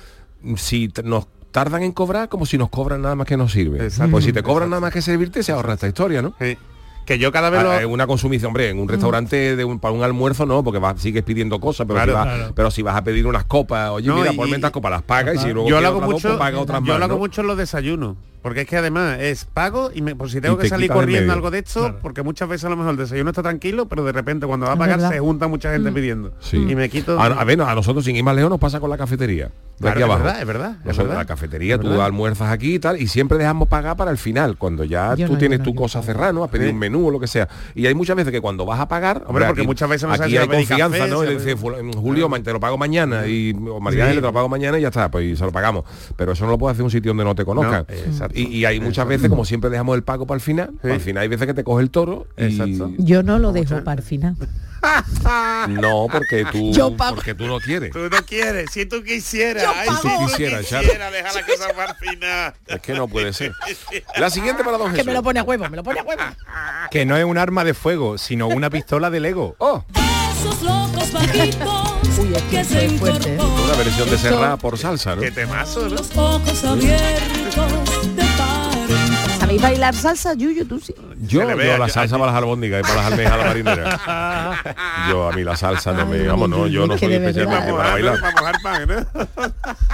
Si te, nos tardan en cobrar, como si nos cobran nada más que nos sirve. Exacto. Pues si te cobran Exacto. nada más que servirte, se ahorra esta historia, ¿no?
Sí. Que yo cada vez lo...
a, una consumición, hombre, en un restaurante de un, para un almuerzo no, porque vas, sigues pidiendo cosas, pero, claro, si vas, claro. pero si vas a pedir unas copas, oye, no, mira, por menos copas las pagas, y si luego
yo lo hago mucho,
dos, pues paga otras
yo
más,
lo hago
¿no?
mucho en los desayunos. Porque es que además es pago y me, por si tengo que salir corriendo algo de esto, claro. porque muchas veces a lo mejor el desayuno está tranquilo, pero de repente cuando va a pagar se junta mucha gente mm. pidiendo. Sí. Y me quito...
A, a ver, a nosotros sin ir más lejos nos pasa con la cafetería. De
claro,
aquí abajo.
Es verdad, es verdad. Es
nosotros,
verdad.
La cafetería,
es
tú
verdad.
almuerzas aquí y tal, y siempre dejamos pagar para el final, cuando ya yo tú no, tienes no, tu no, cosa cerrada, ¿no? Has pedido sí. un menú o lo que sea. Y hay muchas veces que cuando vas a pagar,
hombre, porque
aquí,
muchas veces no
aquí hay confianza, café, ¿no? Y dice, Julio, te lo pago mañana, y o María sí. te lo pago mañana y ya está, pues se lo pagamos. Pero eso no lo puedes hacer en un sitio donde no te conozcan. Y, y hay muchas veces, como siempre dejamos el pago para el final, sí. al final hay veces que te coge el toro y...
Yo no lo dejo para el final.
No, porque tú,
Yo pago.
porque tú no quieres.
Tú no quieres, si tú quisieras.
Yo
Ay,
pago.
si tú
Quisiera,
quisieras,
Charo.
deja la cosa para el final.
Es que no puede ser. La siguiente para don
Que
Jesús.
me lo pone a huevo, me lo pone a huevo.
Que no es un arma de fuego, sino una pistola de Lego.
Oh,
Esos locos bajitos
Uy, es que
que
eso
se
es fuerte.
incorporan.
una versión de
Esto-
Serra por salsa, ¿no?
Qué temazo, ¿no?
Los ojos abiertos de par en par.
¿Sabéis bailar salsa, Yuyu? Tú sí.
Yo,
Se le
yo
vea,
la
yo-
salsa para las albóndigas y para las almejas a la marinera. Yo a mí la salsa no me...
Ay,
Vamos, no, yo
es
no
que
soy
de verdad.
especialmente para bailar.
Para mojar pan, ¿no?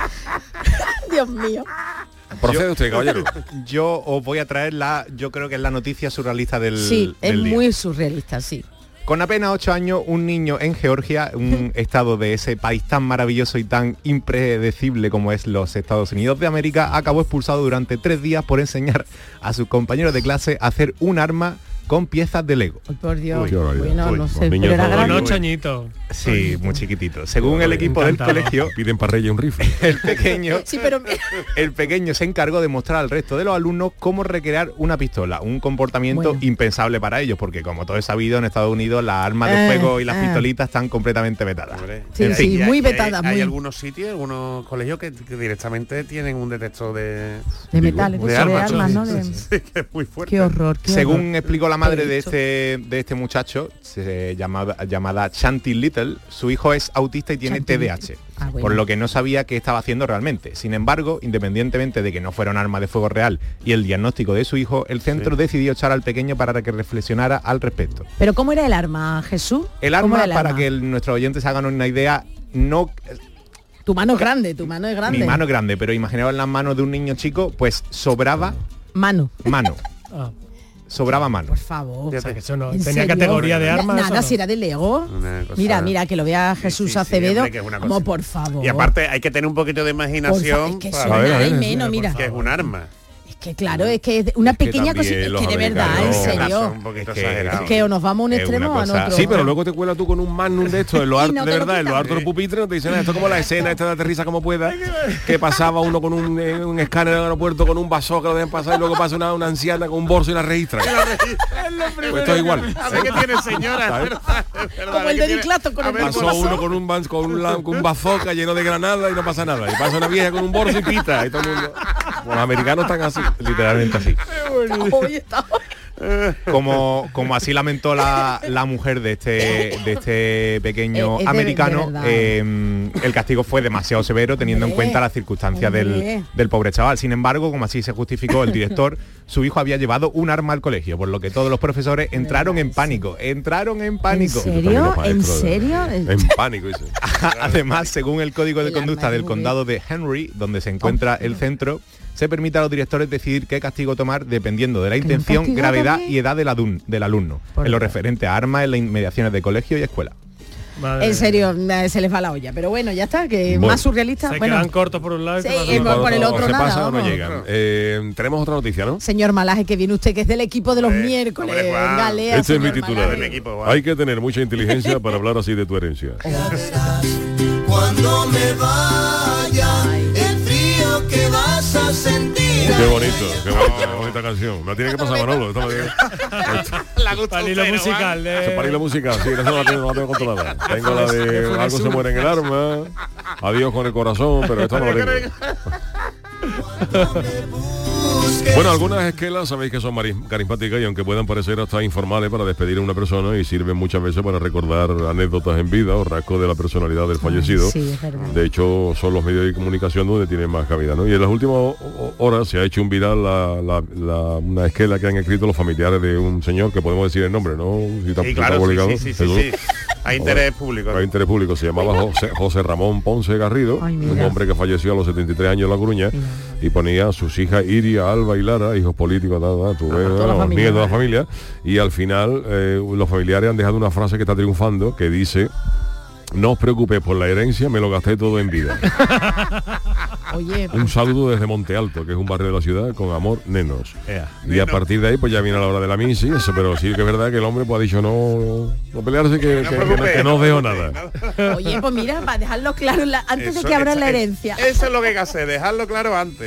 Dios mío.
Procede usted, caballero.
Yo os voy a traer la, yo creo que es la noticia surrealista del,
Sí, es
del día.
muy surrealista, sí.
Con apenas ocho años, un niño en Georgia, un estado de ese país tan maravilloso y tan impredecible como es los Estados Unidos de América, acabó expulsado durante tres días por enseñar a sus compañeros de clase a hacer un arma con piezas de Lego.
Ay, por Dios.
Uy, qué barbaridad.
Bueno,
Uy,
no
los
sé,
niños
pero era
todos-
Con
grande.
ocho añitos.
Sí, muy chiquitito. Según el equipo del
Encantado.
colegio,
Piden para Reyes un rifle.
el pequeño
Sí, pero
el pequeño se encargó de mostrar al resto de los alumnos cómo recrear una pistola, un comportamiento
Bueno.
impensable para ellos, porque como todo es sabido, en Estados Unidos las armas de
Eh,
fuego y las
eh.
pistolitas están completamente vetadas.
Sí,
En
sí,
fin.
muy
hay-
vetada,
Hay, hay
muy-
algunos sitios, algunos colegios que, que directamente tienen un detector de,
de metales,
de
de,
armas.
armas, ¿no?
Sí,
De-
sí, sí, que es muy fuerte.
Qué horror, qué
Según
horror.
explicó la madre
Pero
de
esto-
este, de este muchacho, se llamaba, llamada Shanti Little, su hijo es autista y tiene
Shanti
T D A H,
Little. Ah, bueno.
por lo que no sabía qué estaba haciendo realmente. Sin embargo, independientemente de que no fuera un arma de fuego real y el diagnóstico de su hijo, el centro decidió echar al pequeño para que reflexionara al respecto.
Pero ¿cómo era el arma, Jesús?
El
¿Cómo
arma,
era el
para
arma?
que el- nuestros oyentes se hagan una idea, no...
Tu mano es grande, tu mano es grande.
Mi mano es grande, pero imaginaos en las manos de un niño chico, pues sobraba
Mano.
mano.
Ah,
sobraba mano.
Por favor.
o sea, que eso no,
¿En
tenía
serio?
categoría de
Na-
armas.
Nada,
¿o no?
si era de Lego.
Una cosa-
Mira, mira, que lo vea
Sí,
Jesús
sí, sí,
Acevedo.
hombre, que es una cosa-
Como por favor.
Y aparte hay que tener un poquito de
Por fa-
imaginación
es que
para
suena
ver, a ver,
ahí
sí,
menos, mira.
que es un arma.
Es que claro, es que es una
Es que
pequeña
también
cosita. Es
los
que de verdad, en
americanos-
Son
serio.
un poquito
Es que-
exagerados.
Es que o nos vamos a un
Es
extremo
una
o a
cosa-
otro.
Sí, pero luego te cuela tú con un magnum de esto, en lo
Y
harto,
no
de
te lo
verdad, en lo
quitan.
harto de pupitre, no te dicen nada. Esto es como la escena esta de Aterriza como pueda, que pasaba uno con un, eh, un escáner en el aeropuerto con un vaso que lo dejan pasar y luego pasa una, una anciana con un bolso y la registra. Pues esto es igual.
A ver qué tiene señora.
¿Sabes?
es verdad, es verdad,
Como el
que
de
tiene-
Diclato con
a
el
ver,
bolso.
Pasó uno con un, ban- con un, la- con un bazooka lleno de granada y no pasa nada. Y pasa una vieja con un bolso y pita. Y todo el mundo. Los americanos están así.
Literalmente así.
Hoy está-
Como, como así lamentó la, la mujer de este, de este pequeño
Eh, es de-
americano,
de verdad.
eh, el castigo fue demasiado severo teniendo en
Hombre,
cuenta las circunstancias del,
hombre.
del pobre chaval. Sin embargo, como así se justificó el director, su hijo había llevado un arma al colegio, por lo que todos los profesores entraron en pánico. Entraron en
¿En
pánico.
serio? ¿En serio?
En pánico, dice.
Además, según el código de
El
conducta
arma
del
es muy
condado de Henry, donde se encuentra el centro, se permite a los directores decidir qué castigo tomar dependiendo de la intención,
castigo
gravedad
también?
y edad del, adun- del alumno,
Por
en lo
Dios.
referente a armas en las inmediaciones de colegio y escuela.
Madre
En
mía.
serio, eh, se les va la olla. Pero bueno, ya está, que
Bueno.
más surrealista.
Se
Bueno,
quedan cortos por un lado y
Sí,
por
eh,
otro.
por el
O
otro
se
nada,
pasa o no
vamos.
llegan. Eh, tenemos otra noticia, ¿no?
señor Malaje, que viene usted, que es del equipo de los
Hombre,
miércoles.
hombre, Juan.
Venga, lea,
Este es mi
señor
titular.
Malaje.
Mi equipo, Juan.
Hay que tener mucha inteligencia para hablar así de tu herencia.
Cuando me vaya, el frío que vas a sentir.
Qué bonito, qué bonita, qué bonita canción. Me tiene que pasar Manolo. Esta me-
La gusta
Para el hilo
usted, ¿no,
musical
Juan?
de...
Esto para ir la música, sí, esa no la tengo, no la tengo controlada. Tengo la de Algo se muere en el arma, Adiós con el corazón, pero esta no la tengo. Bueno, algunas esquelas sabéis que son mari- carismáticas y aunque puedan parecer hasta informales para despedir a una persona y sirven muchas veces para recordar anécdotas en vida o rasgos de la personalidad del fallecido.
Sí, es verdad.
De hecho, son los medios de comunicación donde tienen más cabida, ¿no? Y en las últimas ho- horas se ha hecho un viral la, la- la- una esquela que han escrito los familiares de un señor, que podemos decir el nombre, ¿no? Si está-
Sí,
está
claro, sí,
publicado,
sí, sí, sí,
seguro.
sí. Hay interés público.
Hay interés público. Se llamaba José, José Ramón Ponce Garrido,
Ay,
un
mira.
hombre que falleció a los setenta y tres años en La Coruña, y ponía a sus hijas Iria, Alba y Lara, hijos políticos, nada, tú ves,
toda la
los
familia,
nietos de la
¿eh?
familia, y al final eh, los familiares han dejado una frase que está triunfando, que dice: no os preocupéis por la herencia, me lo gasté todo en vida.
Oye,
Un saludo desde Monte Alto, que es un barrio de la ciudad, con amor, nenos.
Ea.
Y a partir de ahí, pues ya viene la hora de la misa y eso, pero sí que es verdad que el hombre pues ha dicho no, no pelearse, que, que, que no, que no os dejo nada.
oye, pues mira, para dejarlo claro, la- antes
Eso-
de que abran
eso-
la herencia.
Eso es lo que hay que hacer, dejarlo claro antes.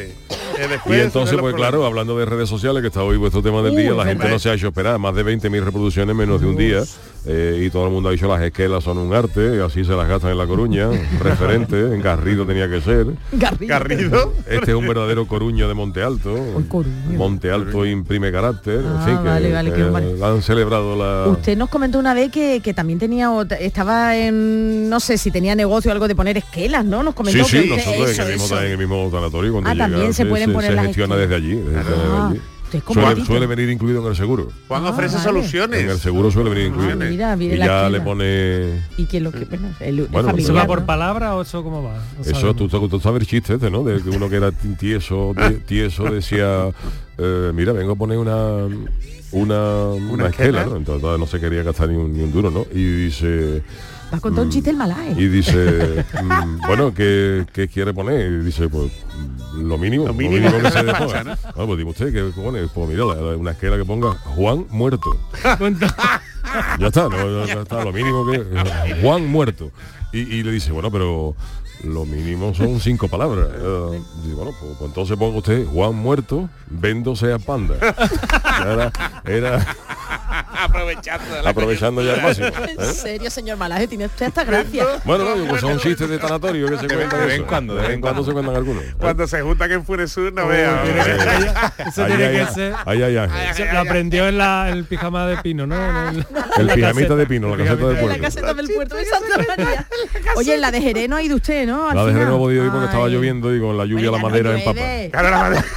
Y entonces, pues claro, hablando de redes sociales, que está hoy vuestro tema del día,
Uh,
la gente
verdad.
no se ha hecho esperar, más de veinte mil reproducciones en menos de un día, eh, y todo el mundo ha dicho las esquelas son un arte, y así se las gastan en La Coruña, referente, en Garrido tenía que ser.
Garrido.
Garrido.
Este es un verdadero Coruño de Monte Alto. Monte Alto imprime carácter,
Ah,
en fin, que,
vale, vale,
que
qué vale.
han celebrado la...
Usted nos comentó una vez que, que también tenía ot- estaba en no sé si tenía negocio o algo de poner esquelas, ¿no? Nos comentó
Sí, sí,
que usted-
nosotros
eso,
en, el mismo,
eso.
en el mismo tanatorio cuando
Ah,
llega,
también se pueden poner
se
las
gestiona
esquelas.
desde allí, desde
Ah,
allí.
usted es como
Suele,
Tito.
suele venir incluido en el seguro.
Juan
Ah,
ofrece
vale.
soluciones.
En el seguro suele venir incluido.
Ah, mira, mire
y
la
ya
esquela.
le pone...
Y que lo que bueno, el, el
Bueno,
¿Eso
familiar,
va por
¿no?
palabra o eso cómo va? No
Eso,
sabemos.
tú, tú, tú sabes el chiste este, ¿no? De que uno que era tieso, tie- tieso decía, eh, mira, vengo a poner una una, una esquela,
esquela?
¿no? Entonces no se quería gastar ni un, ni un duro, ¿no? Y dice...
Va a contar un chiste el malaje.
Y dice, mm, bueno, ¿qué, ¿qué quiere poner? Y dice, pues mm, lo mínimo, lo
mínimo.
mínimo, que se le ponga. Ah, pues dime usted, ¿qué pone? Pues mira, la- una esquela que ponga Juan muerto. Ya está, no, no, ya está, lo mínimo que Juan muerto. Y, y le dice, bueno, pero lo mínimo son cinco palabras. Eh, dice, bueno, pues, pues entonces ponga usted Juan muerto, vendo sea panda. Era, era
Aprovechando. la
aprovechando ya el máximo.
En
¿eh?
serio, señor malaje, tiene usted hasta gracia.
Bueno, no, pues son chistes de tanatorio que se cuentan.
de vez en
eso.
cuando,
de vez en cuando se cuentan algunos. ¿eh?
Cuando se juntan en Furesur, no vea.
Eso
Ahí
tiene
hay-
que ser.
ahí hay ángel.
Eso lo aprendió en la, el pijama de pino, ¿no? En el,
El
la
pijamita
caseta.
de pino, la caseta del
En la
puerto.
caseta del puerto de Santa María. Oye, en la de Jerez no ha ido usted, ¿no? Al
La de
final.
Jerez no he podido ir porque estaba
Ay.
lloviendo y con la lluvia
Bueno,
la
ya
madera
no
empapa.
llueve.
Claro, la madera.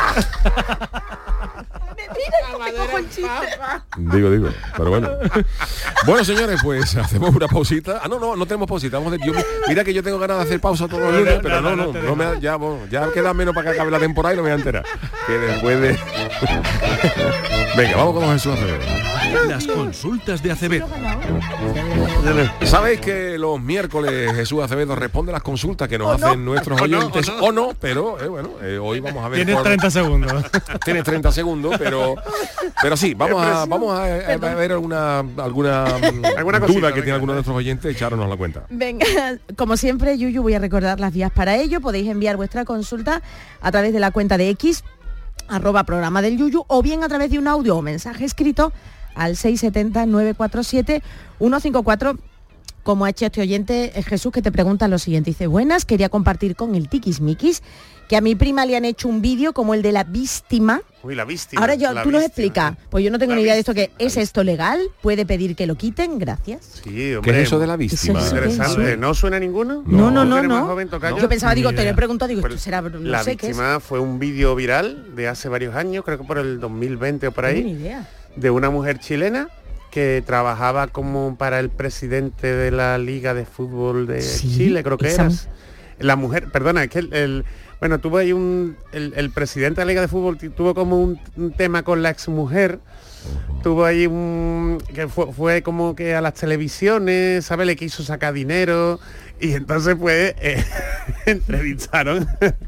Mira cómo te cojo el chiste.
Digo, digo, pero bueno. Bueno, señores, pues hacemos una pausita. Ah, no, no, no tenemos pausita. Vamos de, yo, mira que yo tengo ganas de hacer pausa todos los lunes, pero no, no, no, no me, ya, bueno, ya queda menos para que acabe la temporada y no me voy a enterar. Que después de... Venga, vamos con Jesús Acevedo.
Las consultas de Acevedo.
Sabéis que los miércoles Jesús Acevedo responde las consultas que nos
¿O no?
hacen nuestros
¿O no?
oyentes,
¿O no?
o no, pero eh, bueno, eh, hoy vamos a ver.
Tienes
por-
treinta segundos.
Tienes treinta segundos, pero pero sí, vamos a vamos a, a- a ver alguna alguna, mm,
Alguna
duda
cosita,
que tiene
venga.
alguno de nuestros oyentes, echarnos la cuenta.
Venga, como siempre, Yuyu, voy a recordar las vías para ello. Podéis enviar vuestra consulta a través de la cuenta de X, arroba programa del Yuyu, o bien a través de un audio o mensaje escrito al seis siete cero, nueve cuatro siete, uno cinco cuatro, como ha hecho este oyente, eh, Jesús, que te pregunta lo siguiente. Dice, buenas, quería compartir con el Tiquismiquis que a mi prima le han hecho un vídeo como el de la víctima.
Uy, la víctima.
Ahora yo,
la
tú nos
víctima.
explicas. Pues yo no tengo
La
ni idea de esto.
víctima,
que ¿Es esto legal? ¿Puede pedir que lo quiten? Gracias.
Sí, hombre.
¿Qué es eso de la víctima?
Eso es-
Interesante. ¿No suena ninguno?
No, no, no,
¿Eres más
no.
joven, tocayo?
Yo pensaba,
Ni
digo, te
idea.
le pregunto, digo,
Pues
esto será, no
la
sé qué es.
víctima fue un vídeo viral de hace varios años, creo que por el dos mil veinte o por
No tengo
ahí,
ni idea.
de una mujer chilena que trabajaba como para el presidente de la Liga de Fútbol de
Sí,
Chile, creo que
esa-
eras. La mujer, perdona, es que el, el- bueno, tuvo ahí un, el, el presidente de la Liga de Fútbol t- tuvo como un, un tema con la exmujer, tuvo ahí un, que fue, fue como que a las televisiones, ¿sabes? Le quiso sacar dinero y entonces pues eh, entrevistaron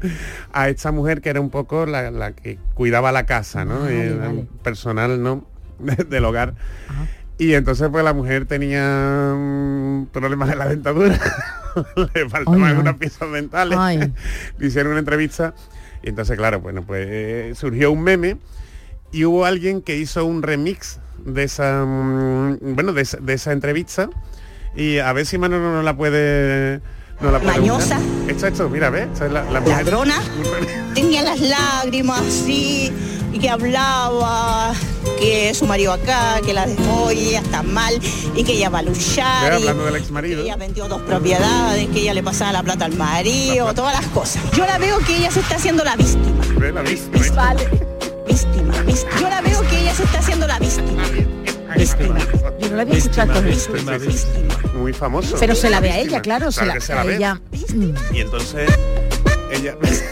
a esta mujer que era un poco la, la que cuidaba la casa, ¿no?
Vale,
Y,
vale.
personal, ¿no? Del hogar. Y entonces pues la mujer tenía mm, problemas en la dentadura, le faltaban
Ay, ay.
unas piezas dentales,
Ay.
le hicieron una entrevista y entonces claro, bueno, pues eh, surgió un meme y hubo alguien que hizo un remix de esa, mm, bueno, de esa, de esa entrevista y a ver si Manolo no la puede... No la puede
Mañosa.
buscar. Esto, esto, mira, ¿ves? Esta es la, la mujer.
Ladrona. Tenía las lágrimas así y que hablaba que su marido acá, que la dejó y ella está mal y que ella va a luchar.
Ve,
y
hablando del exmarido.
que ella vendió dos propiedades, que ella le pasaba la plata al marido, todas las cosas. Yo la veo que ella se está haciendo la víctima.
Ve la víctima.
Vale.
Víctima, víctima. Yo la veo que ella se está haciendo la víctima.
Víctima.
Yo no la había escuchado con eso.
Víctima, víctima.
Muy famoso.
Pero se la ve a
Víctima.
ella, claro, se la,
que se la
a
ve.
ella.
Y entonces ella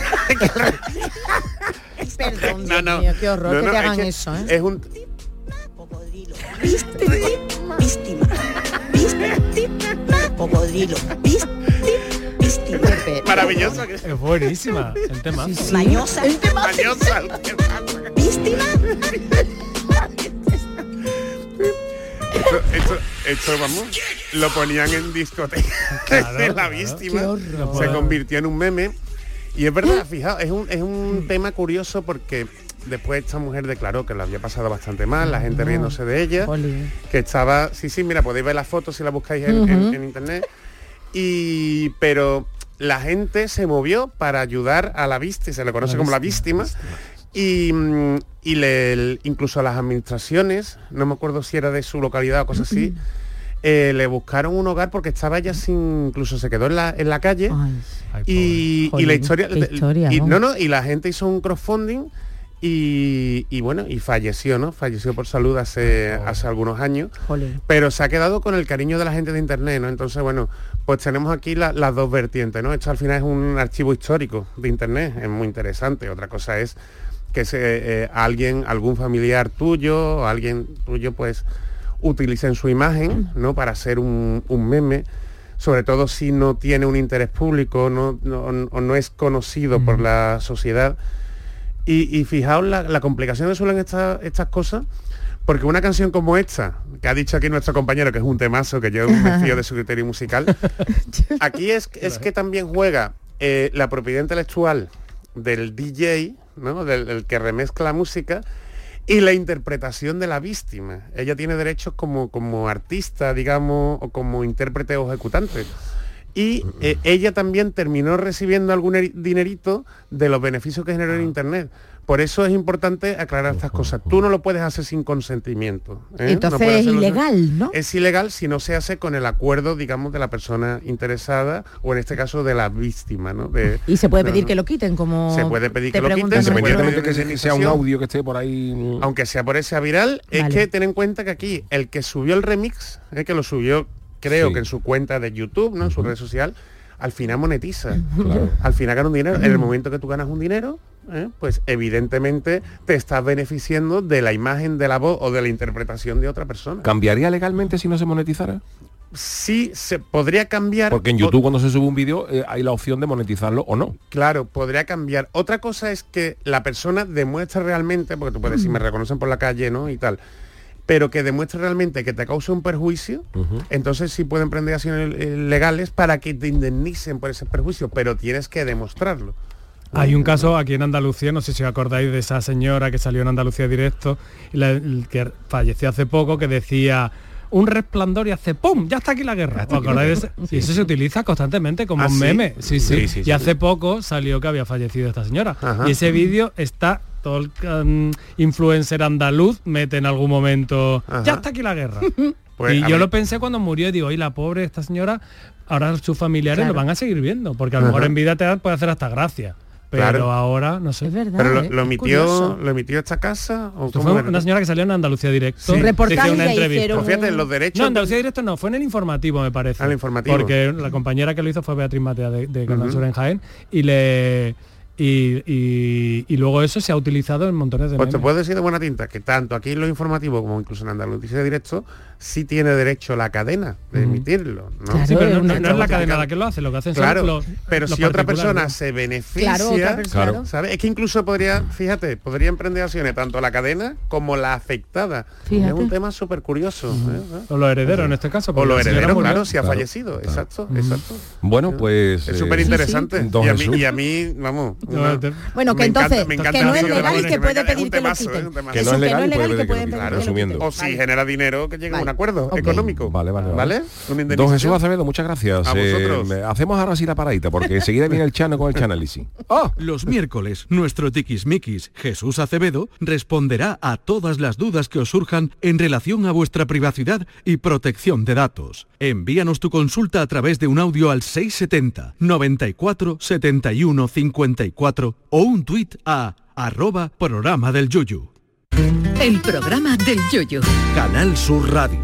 Perdón,
No,
Dios
no.
mío, qué horror
No,
que
no,
te
es
hagan
que
eso, ¿eh?
Es un
Víctima, víctima, víctima, cocodrilo, víctima, víctima.
maravilloso que
Es buenísima. El tema.
Mañosa,
mañosa.
víctima.
Esto, esto, esto, vamos, lo ponían en discoteca.
Claro,
la
claro.
víctima
Qué horror.
se convirtió en un meme Y es verdad, fijaos, es un, es un tema curioso porque después esta mujer declaró que lo había pasado bastante mal, la gente riéndose de ella,
Jolín.
que estaba, sí, sí, mira, podéis ver las fotos si la buscáis en,
Uh-huh.
en- en internet, y pero la gente se movió para ayudar a la víctima, se le conoce
La
como la
víctima,
víctima, y, mm, y le, el- incluso a las administraciones, no me acuerdo si era de su localidad o cosas así, eh, le buscaron un hogar porque estaba ella sin, incluso se quedó en la, en la calle. y, y la
Jolín,
historia,
qué historia,
y,
¿no?
no, no, y la gente hizo un crowdfunding y, y bueno, y falleció, ¿no? Falleció por salud hace, hace algunos años.
Jolín.
Pero se ha quedado con el cariño de la gente de internet, ¿no? Entonces, bueno, pues tenemos aquí la- las dos vertientes, ¿no? Esto al final es un archivo histórico de internet, es muy interesante. Otra cosa es que se, eh, alguien, algún familiar tuyo o alguien tuyo, pues utilicen su imagen, ¿no? Para hacer un, un meme, sobre todo si no tiene un interés público, no, no, o no es conocido por la sociedad. Y, y fijaos la, la complicación que suelen esta- estas cosas, porque una canción como esta, que ha dicho aquí nuestro compañero, que es un temazo, que yo me fío de su criterio musical, aquí es, es que también juega eh, la propiedad intelectual del D J, ¿no? Del, del que remezcla la música, y la interpretación de la víctima. Ella tiene derechos como, como artista, digamos, o como intérprete o ejecutante. Y eh, ella también terminó recibiendo algún eri- dinerito de los beneficios que generó en Internet. Por eso es importante aclarar estas cosas. Tú no lo puedes hacer sin consentimiento. ¿eh?
Entonces
No puedes
es
hacerlo sin-
ilegal, ¿no?
Es ilegal si no se hace con el acuerdo, digamos, de la persona interesada o en este caso de la víctima, ¿no? De-
Y se puede
de-
pedir que lo quiten, como
Se puede pedir
te
que lo
preguntan
quiten, se puede
nuestros-
pedir
Independientemente que sea un audio que esté por ahí.
Aunque sea por ese viral, es
Vale.
que ten en cuenta que aquí el que subió el remix, eh, que lo subió, creo
Sí.
que en su cuenta de YouTube, ¿no? En su red social, al final monetiza.
Claro.
Al final gana un dinero. En el momento que tú ganas un dinero, ¿eh? Pues evidentemente te estás beneficiando de la imagen, de la voz o de la interpretación de otra persona.
¿Cambiaría legalmente si no se monetizara?
Sí, se podría cambiar.
Porque en YouTube cuando se sube un vídeo eh, hay la opción de monetizarlo o no.
Claro, podría cambiar. Otra cosa es que la persona demuestre realmente, porque tú puedes decir, me reconocen por la calle, ¿no? Y tal, pero que demuestre realmente que te cause un perjuicio, entonces sí pueden prender acciones eh, legales para que te indemnicen por ese perjuicio, pero tienes que demostrarlo.
Hay un caso aquí en Andalucía, no sé si os acordáis de esa señora que salió en Andalucía Directo, y la- el que falleció hace poco, que decía un resplandor y hace ¡pum! Ya está aquí la guerra. ¿Os acordáis de ese? Y eso se utiliza constantemente como
¿Ah,
un
sí?
meme. Sí, sí.
Sí, sí,
y
sí.
hace poco salió que había fallecido esta señora.
Ajá.
Y ese vídeo está, todo el um, influencer andaluz mete en algún momento,
Ajá.
ya está aquí la guerra.
Pues,
y
a
yo
ver.
lo pensé cuando murió y digo, y la pobre esta señora, ahora sus familiares
Claro.
lo van a seguir viendo, porque a lo
Ajá.
mejor en vida te puede hacer hasta gracia. Pero
Claro.
ahora, no sé.
Es verdad.
Pero lo,
¿eh?
lo
Es
emitió,
curioso.
lo emitió esta casa o
Esto
cómo
fue
era?
una señora que salió en Andalucía Directo.
Un reportaje
Hizo una
y ahí
entrevista.
hicieron
Pues fíjate,
un-
los derechos.
No, Andalucía Directo no, fue en el informativo, me parece.
Ah, el informativo.
Porque la compañera que lo hizo fue Beatriz Matea de, de Canal
Ujú.
Sur en Jaén y le y, y, y luego eso se ha utilizado en montones de
Pues te
memes.
puedo decir de buena tinta que tanto aquí en lo informativo como incluso en Andalucía Directo sí tiene derecho la cadena de
Ujú.
emitirlo, ¿no?
Claro.
Sí, pero no, no- no es la
Claro.
cadena la que lo hace, lo que hacen
Claro,
son los,
pero
los
si otra
particulares,
persona
¿no?
se beneficia,
Claro, otra persona.
Claro.
¿sabes? Es que incluso podría, fíjate, podría emprender acciones tanto la cadena como la afectada.
Fíjate.
Es un tema súper curioso. ¿eh?
O los herederos en este caso.
O
porque
los
la señora
herederos,
murió.
claro, si ha
Claro,
fallecido.
claro.
Exacto, exacto.
Bueno, pues...
Es
eh,
súper interesante.
Don
y, a mí,
Jesús.
y a mí, vamos.
No,
una-
te-
Bueno, que
me
entonces,
encanta- me encanta
que no
la
es
acción
legal y
pone,
que
me
puede
encanta- es
pedir
un
que lo
temazo,
quiten.
es un temazo.
Que no
Eso,
es legal y
legal
puede
y que
que
pueden
lo
pedir
quiten.
que lo
Resumiendo.
quiten.
O si
Vale.
genera dinero, que llegue a
Vale.
un acuerdo
Ok.
económico.
Vale, vale, vale.
¿Vale? Una
Don
indemnización.
Jesús Acevedo, muchas gracias.
A vosotros.
Eh, hacemos ahora sí la paradita, porque enseguida viene el Chano con el Chanálisis. ¡Oh!
Los miércoles, nuestro tiquismiquis Jesús Acevedo responderá a todas las dudas que os surjan en relación a vuestra privacidad y protección de datos. Envíanos tu consulta a través de un audio al seiscientos setenta, noventa y cuatro, setenta y uno, cincuenta y cuatro o un tuit a arroba programa del Yuyu.
El programa del Yoyo.
Canal Sur Radio.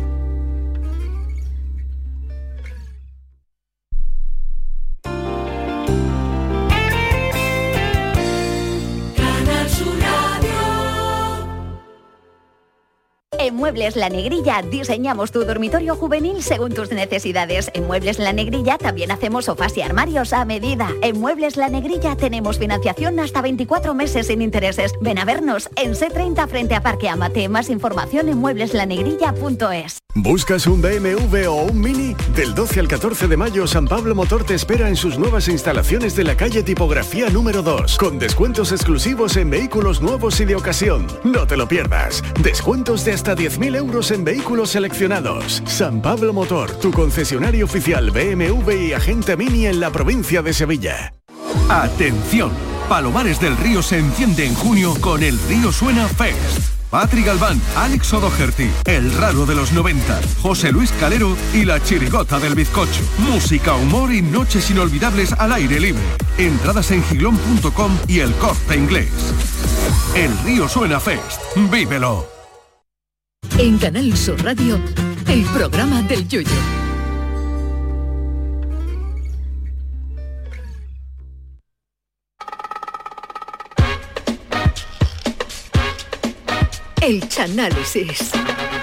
Canal Sur Radio.
En Muebles La Negrilla diseñamos tu dormitorio juvenil según tus necesidades. En Muebles La Negrilla también hacemos sofás y armarios a medida. En Muebles La Negrilla tenemos financiación hasta veinticuatro meses sin intereses. Ven a vernos en C treinta frente a Parque Amate. Más información en muebles la negrilla punto es.
¿Buscas un B M W o un Mini? Del doce al catorce de mayo, San Pablo Motor te espera en sus nuevas instalaciones de la calle Tipografía número dos, con descuentos exclusivos en vehículos nuevos y de ocasión. No te lo pierdas. Descuentos de hasta diez mil euros en vehículos seleccionados. San Pablo Motor, tu concesionario oficial B M W y agente Mini en la provincia de Sevilla.
¡Atención! Palomares del Río se enciende en junio con el Río Suena Fest. Patri Galván, Alex O'Doherty, El Raro de los noventa, José Luis Calero y La Chirigota del Bizcocho. Música, humor y noches inolvidables al aire libre. Entradas en gilón punto com y El Corte Inglés. El Río Suena Fest. ¡Vívelo!
En Canal Sur Radio, el programa del Yoyo. El Chanálisis.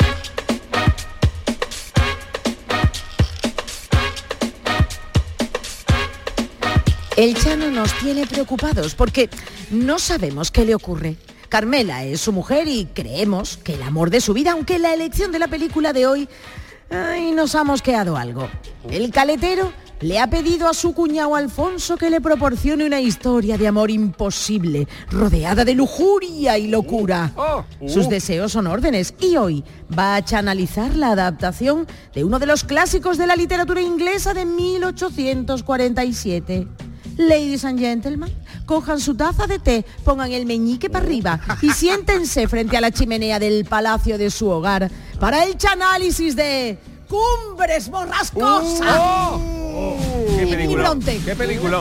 El Chano nos tiene preocupados porque no sabemos qué le ocurre. Carmela es su mujer y creemos que el amor de su vida, aunque la elección de la película de hoy, ay, nos ha mosqueado algo. El caletero le ha pedido a su cuñado Alfonso que le proporcione una historia de amor imposible, rodeada de lujuria y locura.
Oh, oh.
Sus deseos son órdenes y hoy va a chanalizar la adaptación de uno de los clásicos de la literatura inglesa de mil ochocientos cuarenta y siete. Ladies and gentlemen, cojan su taza de té, pongan el meñique para arriba y siéntense frente a la chimenea del palacio de su hogar para el chanálisis de Cumbres Borrascosas.
Uh, oh, oh, ¡Qué película! ¡Qué película!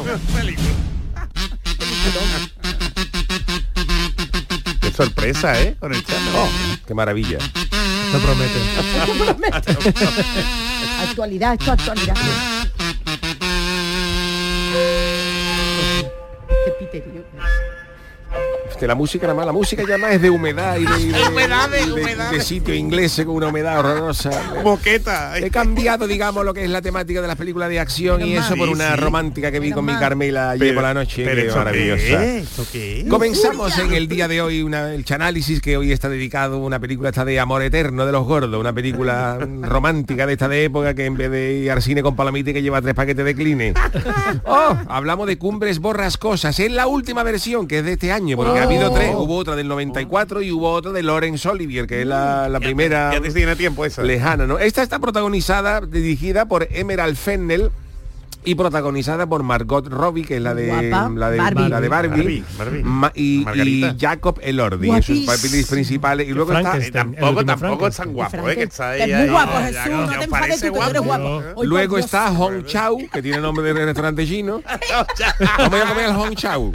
¡Qué sorpresa, eh! Con el Chano.
Oh, ¡qué maravilla!
Esto promete.
Esto promete. Actualidad, esto actualidad. Qué piterío.
De la música nada más, la música ya más es de humedad y de, y de,
humedad, de,
y de,
humedad.
de sitio inglés con una humedad horrorosa.
Moqueta.
He cambiado, digamos, lo que es la temática de las películas de acción y eso por una romántica que vi con mi Carmela ayer por la noche.
Pero
Qué
¿eso
maravillosa.
qué? ¿Eso qué?
Comenzamos en el día de hoy una, el chanálisis que hoy está dedicado a una película esta de Amor Eterno de los Gordos, una película romántica de esta de época que en vez de ir al cine con palomita que lleva tres paquetes de Kleenex. Oh, hablamos de Cumbres Borrascosas. Es la última versión que es de este año, porque
Oh.
ha habido tres. Hubo otra del noventa y cuatro y hubo otra de Laurence Olivier, que es la, la primera
Ya te tiene tiempo esa.
lejana, ¿no? Esta está protagonizada, dirigida por Emerald Fennell y protagonizada por Margot Robbie, que es la de
Guapa.
la de
Barbie.
la de Barbie,
Barbie, Barbie.
Ma- y,
Margarita.
y Jacob Elordi en sus
Guapísimo.
papeles principales y luego está
Frankenstein.
Tampoco,
último
tampoco es
Frankenstein.
tan guapo, eh, que está ahí.
Que es muy
ahí,
guapo,
ya,
Jesús,
ya,
no
ya
te
os
enfades
parece
tú, que tú eres
guapo.
guapo. Hoy,
luego
por Dios.
está Hong Chau, que tiene nombre de restaurante chino. Vamos a comer al Hong Chau.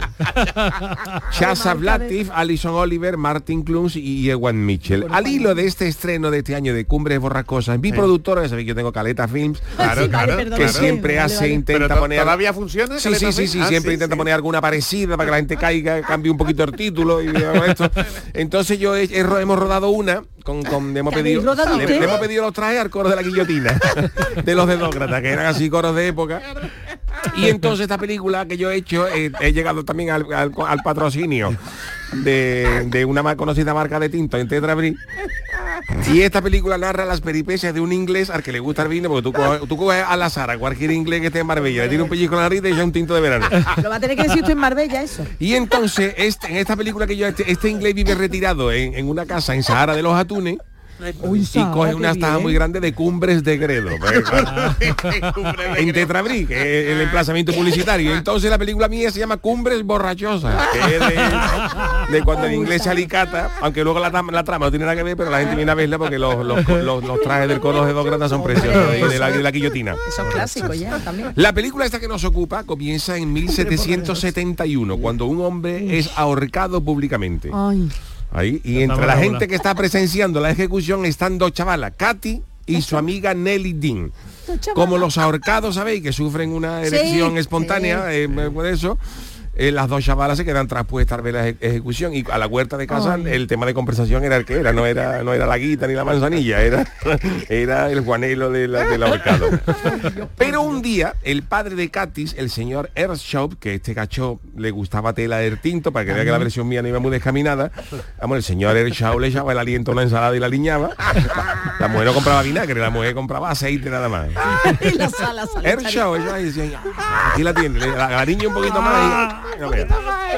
Shazza Latif, Alison Oliver, Martin Clunes y Ewan Mitchell. Al hilo de este estreno de este año de Cumbres Borrascosas, mi productora, ya sabéis que yo tengo Caleta Films,
Claro,
Sí, vale,
claro.
perdón,
que
vale,
siempre
vale,
hace,
vale.
intenta
Pero to-
poner...
¿todavía funciona?
Sí, sí, sí, sí,
Ah,
siempre intenta
sí.
poner alguna parecida para que la gente caiga, cambie un poquito el título y hago esto. Entonces yo he- he ro- hemos rodado una con, con hemos
¿Qué
pedido
habéis rodado
le,
ustedes?
le hemos pedido los trajes al coro de la guillotina de los demócratas, que eran así coros de época. Y entonces esta película que yo he hecho eh, he llegado también al, al- al patrocinio de, de una más conocida marca de tinto en Tetra Brí. Y esta película narra las peripecias de un inglés al que le gusta el vino, porque tú coges, tú coges al azar a cualquier inglés que esté en Marbella, le tira un pellizco en la nariz y echa un tinto de verano.
Lo va a tener que decir usted en Marbella, eso.
Y entonces, este, en esta película que yo, este, este inglés vive retirado en, en una casa en Sahara de los Atunes
Uy,
y
Sara,
coge
qué
unas tajas
bien.
muy grandes de Cumbres de Gredo. Pues, claro, en Tetrabrí, que es el emplazamiento publicitario. Entonces la película mía se llama Cumbres Borrachosas, que es de, de cuando el inglés se alicata, aunque luego la, tam- la trama no tiene nada que ver, pero la gente viene a verla porque los, los, los, los trajes del coro de dos gratas son preciosos, y de la, de la guillotina.
Eso es clásico ya también.
La película esta que nos ocupa comienza en mil setecientos setenta y uno, cuando un hombre es ahorcado públicamente.
Ay.
Ahí, y entre la gente que está presenciando la ejecución están dos chavalas, Katy y su amiga Nelly Dean. Como los ahorcados, ¿sabéis? Que sufren una erección
Sí,
espontánea,
sí.
eh, por eso. eh, las dos chavalas se quedan traspuestas a ver la eje- ejecución y a la huerta de casa
Ay.
el tema de conversación era el que era, no era no era la guita ni la manzanilla, era, era el Juanelo de la, del ahorcado. Pero un día, el padre de Katis, el señor Earnshaw, que este cacho le gustaba tela del tinto, para que vea que la versión mía no iba muy descaminada, vamos, el señor Earnshaw le echaba el aliento a una ensalada y la liñaba. La mujer no compraba vinagre, la mujer compraba aceite nada más.
Y la sala, sala,
Earnshaw, ella decía, aquí la tiene, la, la niña un poquito más y, no vea.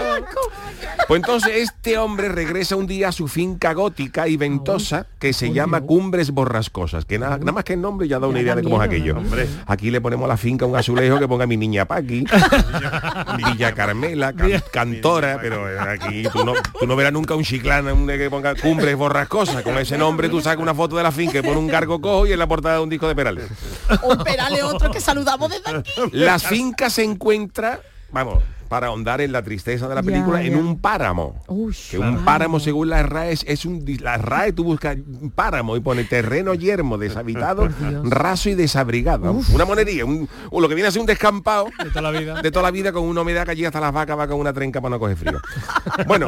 Pues entonces este hombre regresa un día a su finca gótica y ventosa que se llama Cumbres Borrascosas, que nada, nada más que el nombre ya da una idea de cómo es aquello. Aquí le ponemos a la finca un azulejo que ponga mi niña Paqui, Villa Carmela, Can- Cantora, pero aquí tú no, tú no verás nunca un chiclana un que ponga Cumbres Borrascosas. Con ese nombre tú sacas una foto de la finca y pones un cargo cojo y en la portada de un disco de Perales.
Un Perales, otro que saludamos desde aquí.
La finca se encuentra, vamos, para ahondar en la tristeza de la película,
Ya,
en
ya.
un páramo.
Uy,
Que un páramo, según la R A E, es, es un... La R A E, tú buscas un páramo y pone terreno yermo, deshabitado, raso y desabrigado. Una monería, un, o lo que viene a ser un descampado
De toda la vida.
de toda la vida con una humedad que allí hasta las vacas va con una trenca para no coger frío. Bueno,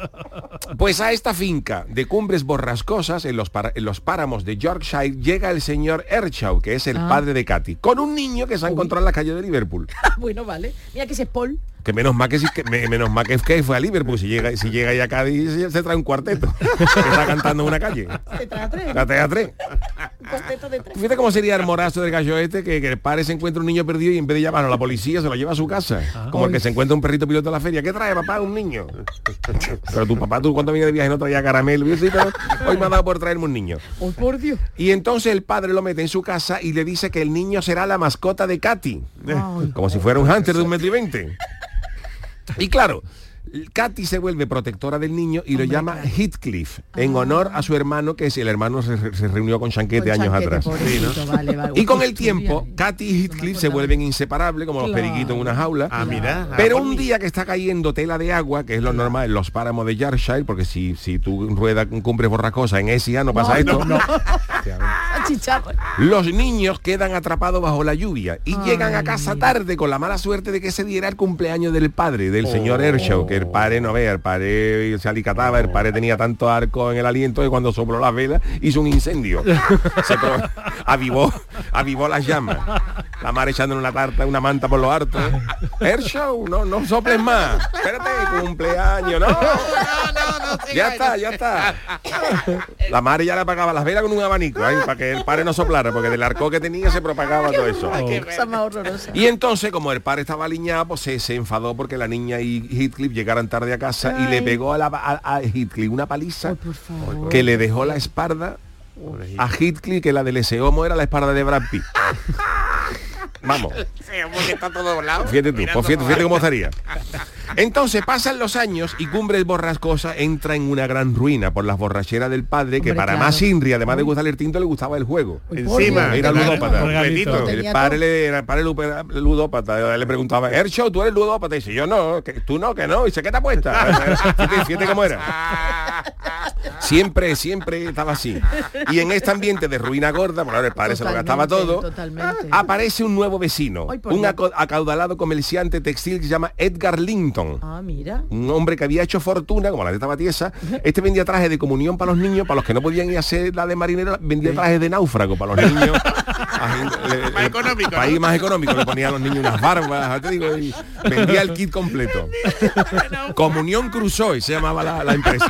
pues a esta finca de Cumbres Borrascosas, en los, para- en los páramos de Yorkshire, llega el señor Earnshaw, que es el
Ah.
padre de Katy, con un niño que se ha encontrado en la calle de Liverpool.
Bueno, vale. Mira que ese es Paul.
Que menos mal que, sí- que me- menos mal que, que fue a Liverpool. Si llega si llega ahí a Cádiz se, se trae un cuarteto que está cantando en una calle.
Se trae a tres.
La trae a tres.
Un cuarteto de tres.
Fíjate cómo sería el morazo del gallo este, que, que el padre se encuentra un niño perdido y en vez de llamarlo a la policía se lo lleva a su casa. Como el que se encuentra un perrito piloto en la feria. ¿Qué trae, papá? Un niño. Pero tu papá, tú cuando vienes de viaje no traía caramelo. Y yo, sí, pero hoy me ha dado por traerme un niño.
Oh, por Dios.
Y entonces el padre lo mete en su casa y le dice que el niño será la mascota de Katy. Como si fuera un hunter de un metro y veinte. Y claro, Katy se vuelve protectora del niño y lo llama Heathcliff, en honor a su hermano, que es el hermano se, se reunió con Chanquete
Con
años
Chanquete,
atrás.
pobrecito, vale, vale.
Y con
Uy,
el tiempo, Katy y Heathcliff se vuelven inseparables, como los
Claro.
periquitos en una jaula.
Ah, mira.
Pero
ah,
un día que está cayendo tela de agua, que es lo normal en los páramos de Yorkshire, porque si, si tú ruedas con Cumbres Borrascosas en Esia no pasa esto.
Chicharro.
Los niños quedan atrapados bajo la lluvia y
Ay.
llegan a casa tarde con la mala suerte de que ese día era el cumpleaños del padre, del señor
Oh.
Earnshaw, que el padre, no vea, el padre se alicataba, el padre tenía tanto arco en el aliento que cuando sopló las velas hizo un incendio. Se pro- avivó, avivó las llamas. La madre echándole una tarta, una manta por los hartos. Earnshaw, no, no soples más. Espérate, cumpleaños, no. Ya está, ya está. La madre ya le apagaba las velas con un abanico, ¿eh? Para que el padre no soplara, porque del arco que tenía se propagaba todo eso.
Qué cosa más horrorosa.
Y entonces, como el padre estaba aliñado, pues se, se enfadó porque la niña y Heathcliff llegaran tarde a casa y le pegó a, la, a, a Heathcliff una paliza que le dejó la espalda a Heathcliff, que la del ese homo era la espalda de Brad Pitt. Vamos.
porque está todo doblado.
Fíjate tú, pues fíjate, fíjate cómo estaría. Entonces pasan los años y Cumbres Borrascosas entra en una gran ruina por las borracheras del padre, que
Hombre,
para
claro.
más Inri, además de gustarle el tinto, le gustaba el juego.
Encima,
era
claro,
ludópata.
completito.
El padre le era el padre lupe- ludópata. Le preguntaba, Earnshaw, tú eres ludópata. Y dice, yo no, que tú no, que no. Y dice, ¿qué te apuestas? Fíjate, fíjate cómo era. Siempre, siempre estaba así. Y en este ambiente de ruina gorda, por ahora el padre se lo gastaba todo,
Totalmente.
aparece un nuevo vecino,
Ay, por
un
Dios.
aco- acaudalado comerciante textil que se llama Edgar Linton.
Ah, mira.
Un hombre que había hecho fortuna, como la de esta tiesa. Este vendía trajes de comunión para los niños, para los que no podían ir a hacer la de marinero, vendía trajes de náufrago para los niños.
Más económico, ¿no?
País más económico, le ponía a los niños unas barbas, te digo, y vendía el kit completo. Comunión Crusoe se llamaba la, la empresa.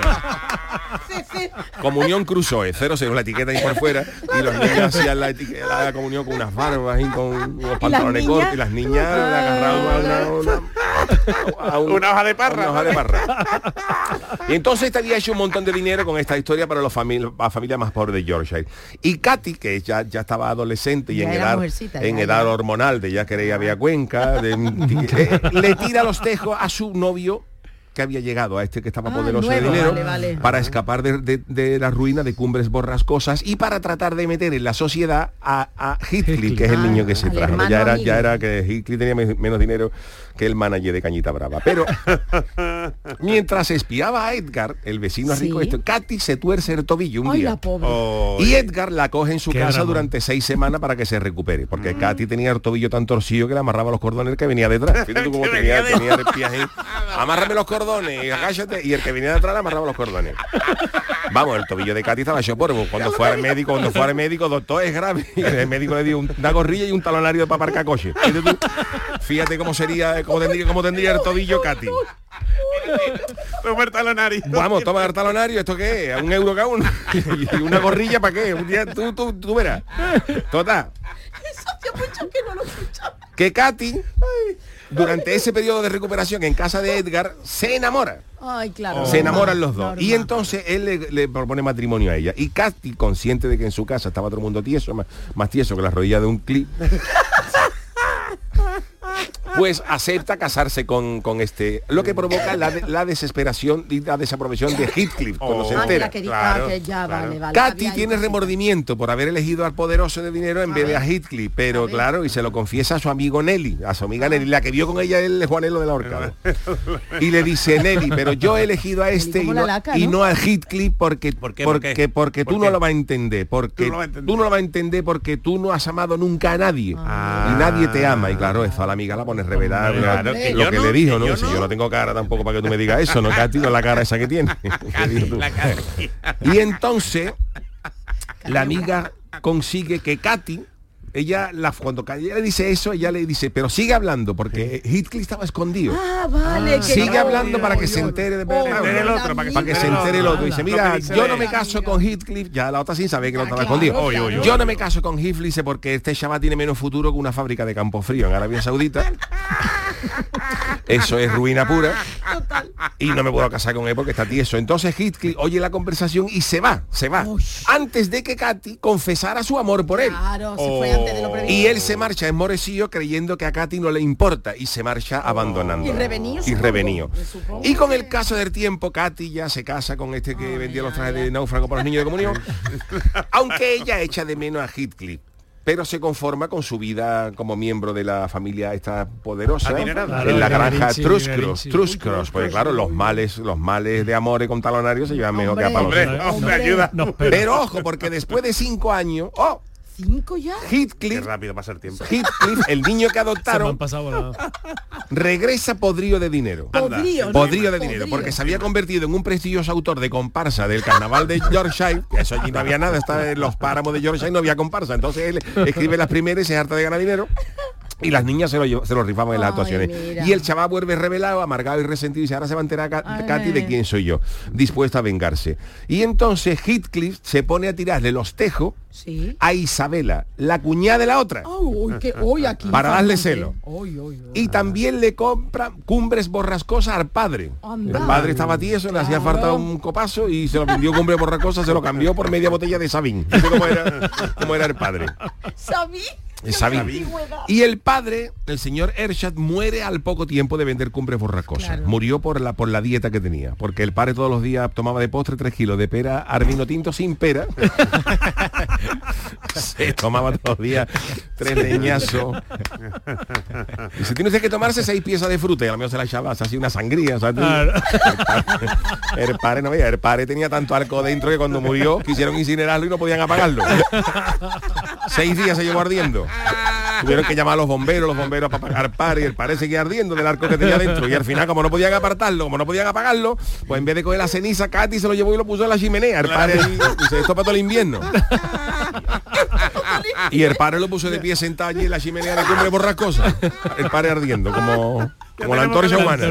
Comunión Crusoe, cero cero, la etiqueta ahí por fuera, y los niños hacían la, etiqueta, la comunión con unas barbas y con unos pantalones
niñas?
cortos, y las niñas le agarraban a una, una- a un-
Una hoja de parra.
una hoja de parra. Y entonces este había hecho un montón de dinero con esta historia para los famili- la familia más pobre de Yorkshire. Y Katy, que ya, ya estaba adolescente y
Ya
en
era
edad,
mujercita,
en
ya,
edad
ya.
hormonal, de ya querer ir a Cuenca, de- eh, le tira los tejos a su novio que había llegado, a este que estaba
Ah,
poderoso
nuevo,
de dinero,
vale, vale.
para escapar de, de- de la ruina de Cumbres Borrascosas y para tratar de meter en la sociedad a, a Heathcliff, que es el
Ah,
niño que se
al
trajo.
hermano
Ya era,
amigo.
ya era que Heathcliff tenía me- menos dinero que el manager de Cañita Brava. Pero Mientras espiaba a Edgar, el vecino
Sí.
rico, este, Katy se tuerce el tobillo un
Ay,
día.
la pobre.
Oh,
Y Edgar la coge en su
Qué
casa
drama.
durante seis semanas para que se recupere, porque Katy tenía el tobillo tan torcido que le amarraba los cordones el que venía detrás. Fíjate tú cómo tenía, tenía el pie ahí. Amárrame los cordones, agáchate, y el que venía detrás le amarraba los cordones. Vamos, el tobillo de Katy estaba hecho polvo. Cuando fue al médico, cuando fue al médico, doctor, es grave. Y el médico le dio un- una gorrilla y un talonario para aparcar coche. Fíjate tú, fíjate cómo sería, cómo tendría, cómo tendría el tobillo Katy.
Toma el talonario.
Vamos, toma el talonario, ¿esto qué es? Un euro cada uno. Y una gorrilla para qué. Un día tú, tú, tú verás. Total.
Eso hacía mucho que no lo escuchaba.
Que Katy, durante ese periodo de recuperación en casa de Edgar, se enamora.
Ay, claro.
Se enamoran los dos.
Normal.
Y entonces él le, le propone matrimonio a ella. Y Katy, consciente de que en su casa estaba todo el mundo tieso, más, más tieso que la rodilla de un clip, pues acepta casarse con, con este, lo que provoca la, de- la desesperación y la desaprobación de Heathcliff cuando se
Ah,
entera.
mira, que di-
Claro,
ah, que ya,
claro.
vale, vale.
Katy
Había
tiene
ido.
remordimiento por haber elegido al poderoso de dinero en vez de a Heathcliff, pero claro, y se lo confiesa a su amigo Nelly, a su amiga Nelly, la que vio con ella el Juanelo de la Horcada. Y le dice, Nelly, pero yo he elegido a este y
como
no,
la laca,
y
¿no?
no a Heathcliff porque,
qué? ¿Por
porque,
qué?
porque tú
¿Por
no
qué?
lo vas a entender, porque
Tú no lo vas a entender.
tú no lo vas a entender porque tú no has amado nunca a nadie.
Ah.
Y nadie te ama. Y claro, eso a la amiga la pone revelada.
Claro,
lo
que
lo
yo
que
no,
le dijo,
que
¿no?
yo
Si
no.
yo no tengo cara tampoco para que tú me digas eso, ¿no, Katy? No la cara esa que tiene. Que dices tú.
La cara.
Y entonces la amiga consigue que Katy, ella la, cuando ella le dice eso, ella le dice, pero sigue hablando porque Heathcliff estaba escondido.
Ah, vale. que
Sigue
no.
hablando para que
Oy,
se
oy,
entere de
oy,
verdad.
oy,
el otro,
la
para que
Para que se
amiga.
entere el otro. Dice, mira,
Lo que dice
yo
él.
no me caso con Heathcliff, ya la otra sin saber que lo estaba
claro,
escondido.
claro. Oy, oy, oy.
Yo no me caso con Heathcliff dice, porque este chaval tiene menos futuro que una fábrica de campo frío en Arabia Saudita. Eso es ruina pura. Y no me puedo casar con él porque está tieso. Entonces Heathcliff oye la conversación y se va, se va. Antes de que Katy confesara su amor por él.
Claro, se fue antes de lo previsto.
Y él se marcha enmorecido creyendo que a Katy no le importa y se marcha abandonando.
Y revenido,
Y
supongo.
revenido.
Me supongo.
Y con el caso del tiempo, Katy ya se casa con este que vendía los trajes de náufrago para los niños de comunión. Aunque ella echa de menos a Heathcliff. Pero se conforma con su vida como miembro de la familia esta poderosa
Adinerada.
en la
Claro,
granja
Gerinchi,
Truscross,
Gerinchi.
Truscross, porque claro, los males, los males de amores con talonarios se llevan mejor que a palos.
Hombre, hombre, ayuda.
No, pero-
Pero ojo, porque después de cinco años, oh,
¿Cinco ya?
Qué
Heathcliff,
rápido pasa el tiempo.
Heathcliff, el niño que
Se me han
adoptaron,
pasado volando.
regresa podrido de dinero.
Podrío, ¿no?
Podrido de dinero,
Podrido.
porque se había convertido en un prestigioso autor de comparsa del carnaval de Yorkshire, que eso allí no había nada, estaba en los páramos de Yorkshire, no había comparsa. Entonces él escribe las primeras y se harta de ganar dinero. Y las niñas se lo, llev- se lo rifaban en las
Ay,
actuaciones.
mira.
Y el chaval vuelve revelado, amargado y resentido y dice, ahora se va a enterar Ka-
Ay.
Katy de quién soy yo, dispuesta a vengarse. Y entonces Heathcliff se pone a tirarle los tejos
Sí.
a Isabela, la cuñada de la otra.
Uy, que hoy aquí.
Para darle
bastante.
celo.
Uy, uy, uy.
Y también le compra cumbres borrascosas al padre.
Anda.
El padre estaba tieso, le hacía
Claro.
falta un copazo y se lo vendió cumbres borrascosas, se lo cambió por media botella de Sabín. Fíjate cómo era, cómo era el padre.
¿Sabí?
Sabín. Y el padre, el señor Ershad, muere al poco tiempo de vender cumbres borrascosas.
Claro.
Murió por la, por la dieta que tenía. Porque el padre todos los días tomaba de postre tres kilos de pera, arbino tinto sin pera. Se tomaba todos los días tres leñazos. Y si tiene usted que tomarse seis piezas de fruta y a lo mejor se la echaba así una sangría. ¿Sabes?
Claro.
El padre, el padre no veía, el padre tenía tanto alcohol dentro que cuando murió quisieron incinerarlo y no podían apagarlo. Seis días se llevó ardiendo. Tuvieron que llamar a los bomberos, los bomberos para apagar el padre y el padre seguía ardiendo del arco que tenía dentro. Y al final, como no podían apartarlo, como no podían apagarlo, pues en vez de coger la ceniza, Katy se lo llevó y lo puso en la chimenea. El padre ahí, dice, esto para todo el invierno. Y el padre lo puso de pie sentado allí en la chimenea de cumbre borrascosa. El padre ardiendo, como, como la antorcha humana.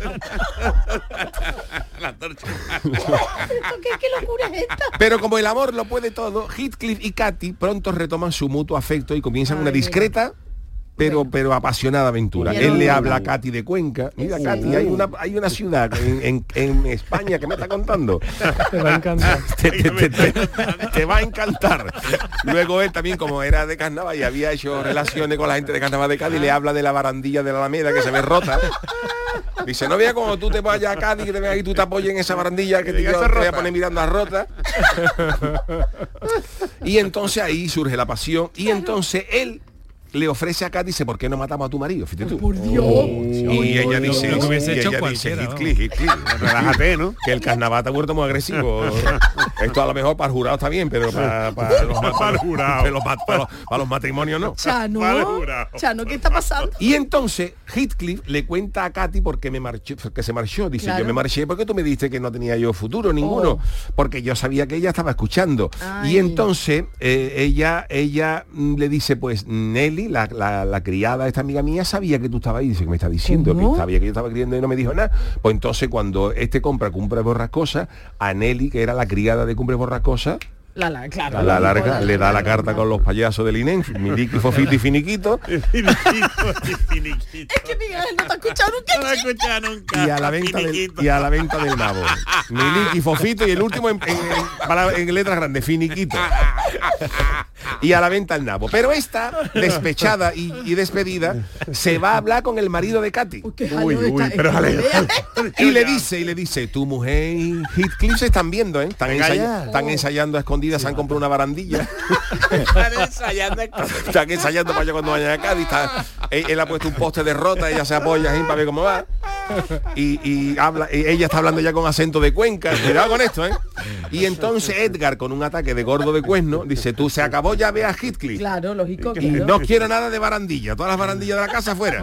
La antorcha.
¿Qué, qué locura es esta?
Pero como el amor lo puede todo, Heathcliff y Katy pronto retoman su mutuo afecto y comienzan
Ay,
una
mira.
discreta pero pero apasionada aventura.
Vieron
Él le
una.
habla a Katy de Cuenca. Mira,
Sí.
Katy, hay una hay una ciudad en, en- en España que me está contando.
Te va a encantar.
te, te- te- te- te va a encantar. Luego él también, como era de carnaval y había hecho relaciones con la gente de carnaval de Cádiz, le habla de la barandilla de la Alameda que se ve rota. Dice, no vea cuando tú te vayas a Cádiz, que te veas y tú te apoyes en esa barandilla que te,
Diga,
yo
esa
te voy a
rota.
poner mirando a rota. Y entonces ahí surge la pasión y entonces él le ofrece a Katy, dice, ¿por qué no matamos a tu marido? Fíjate tú.
Por Dios.
Oh, y ella dice,
lo que hubiese
y
hecho
ella
cualquiera,
dice, Heathcliff, Heathcliff, relájate, ¿no? Que el carnaval te ha vuelto muy agresivo. Esto a lo mejor para el jurado está bien, pero para, para, los, para, los, para, los, para, los, para los matrimonios no.
Chano, Chano, ¿qué está pasando?
Y entonces Heathcliff le cuenta a Katy por qué me marchó, que se marchó. Dice, claro. Yo me marché porque tú me dijiste que no tenía yo futuro ninguno, oh. porque yo sabía que ella estaba escuchando. Ay. Y entonces eh, ella ella le dice, pues Nelly, la, la, la criada, esta amiga mía, sabía que tú estabas ahí. Dice, que me está diciendo, que sabía que yo estaba criando y no me dijo nada. Pues entonces cuando este compra Cumbre Borrascosa, a Nelly, que era la criada de Cumbre Borrascosa,
La, la, claro,
a la larga la, le da la carta con los payasos del I N E M, Miliqui, Fofito y Finiquito.
Es que Miguel no te ha escuchado nunca.
No te ha escuchado nunca.
Y a la venta del, y a la venta del nabo. Miliqui, Fofito y el último en, en, en, en letras grandes, Finiquito. Y a la venta el nabo. Pero esta, despechada y, y despedida, se va a hablar con el marido de Katy.
Uy, uy,
pero jale, y le dice, y le dice, tu mujer y Heathcliff se están viendo, ¿eh? Están, ensaya, están ensayando a escondidas, sí, se han comprado una barandilla.
Están ensayando.
Están ensayando para allá cuando vayan a Cádiz. Está, él, él ha puesto un poste de rota, ella se apoya ahí para ver cómo va. Y, y habla, y ella está hablando ya con acento de Cuenca. Cuidado con esto, ¿eh? Y entonces Edgar, con un ataque de gordo de cuerno, dice, tú se acabó, ya ve a Heathcliff.
Claro, lógico.
Que no quiero nada de barandilla, todas las barandillas de la casa afuera.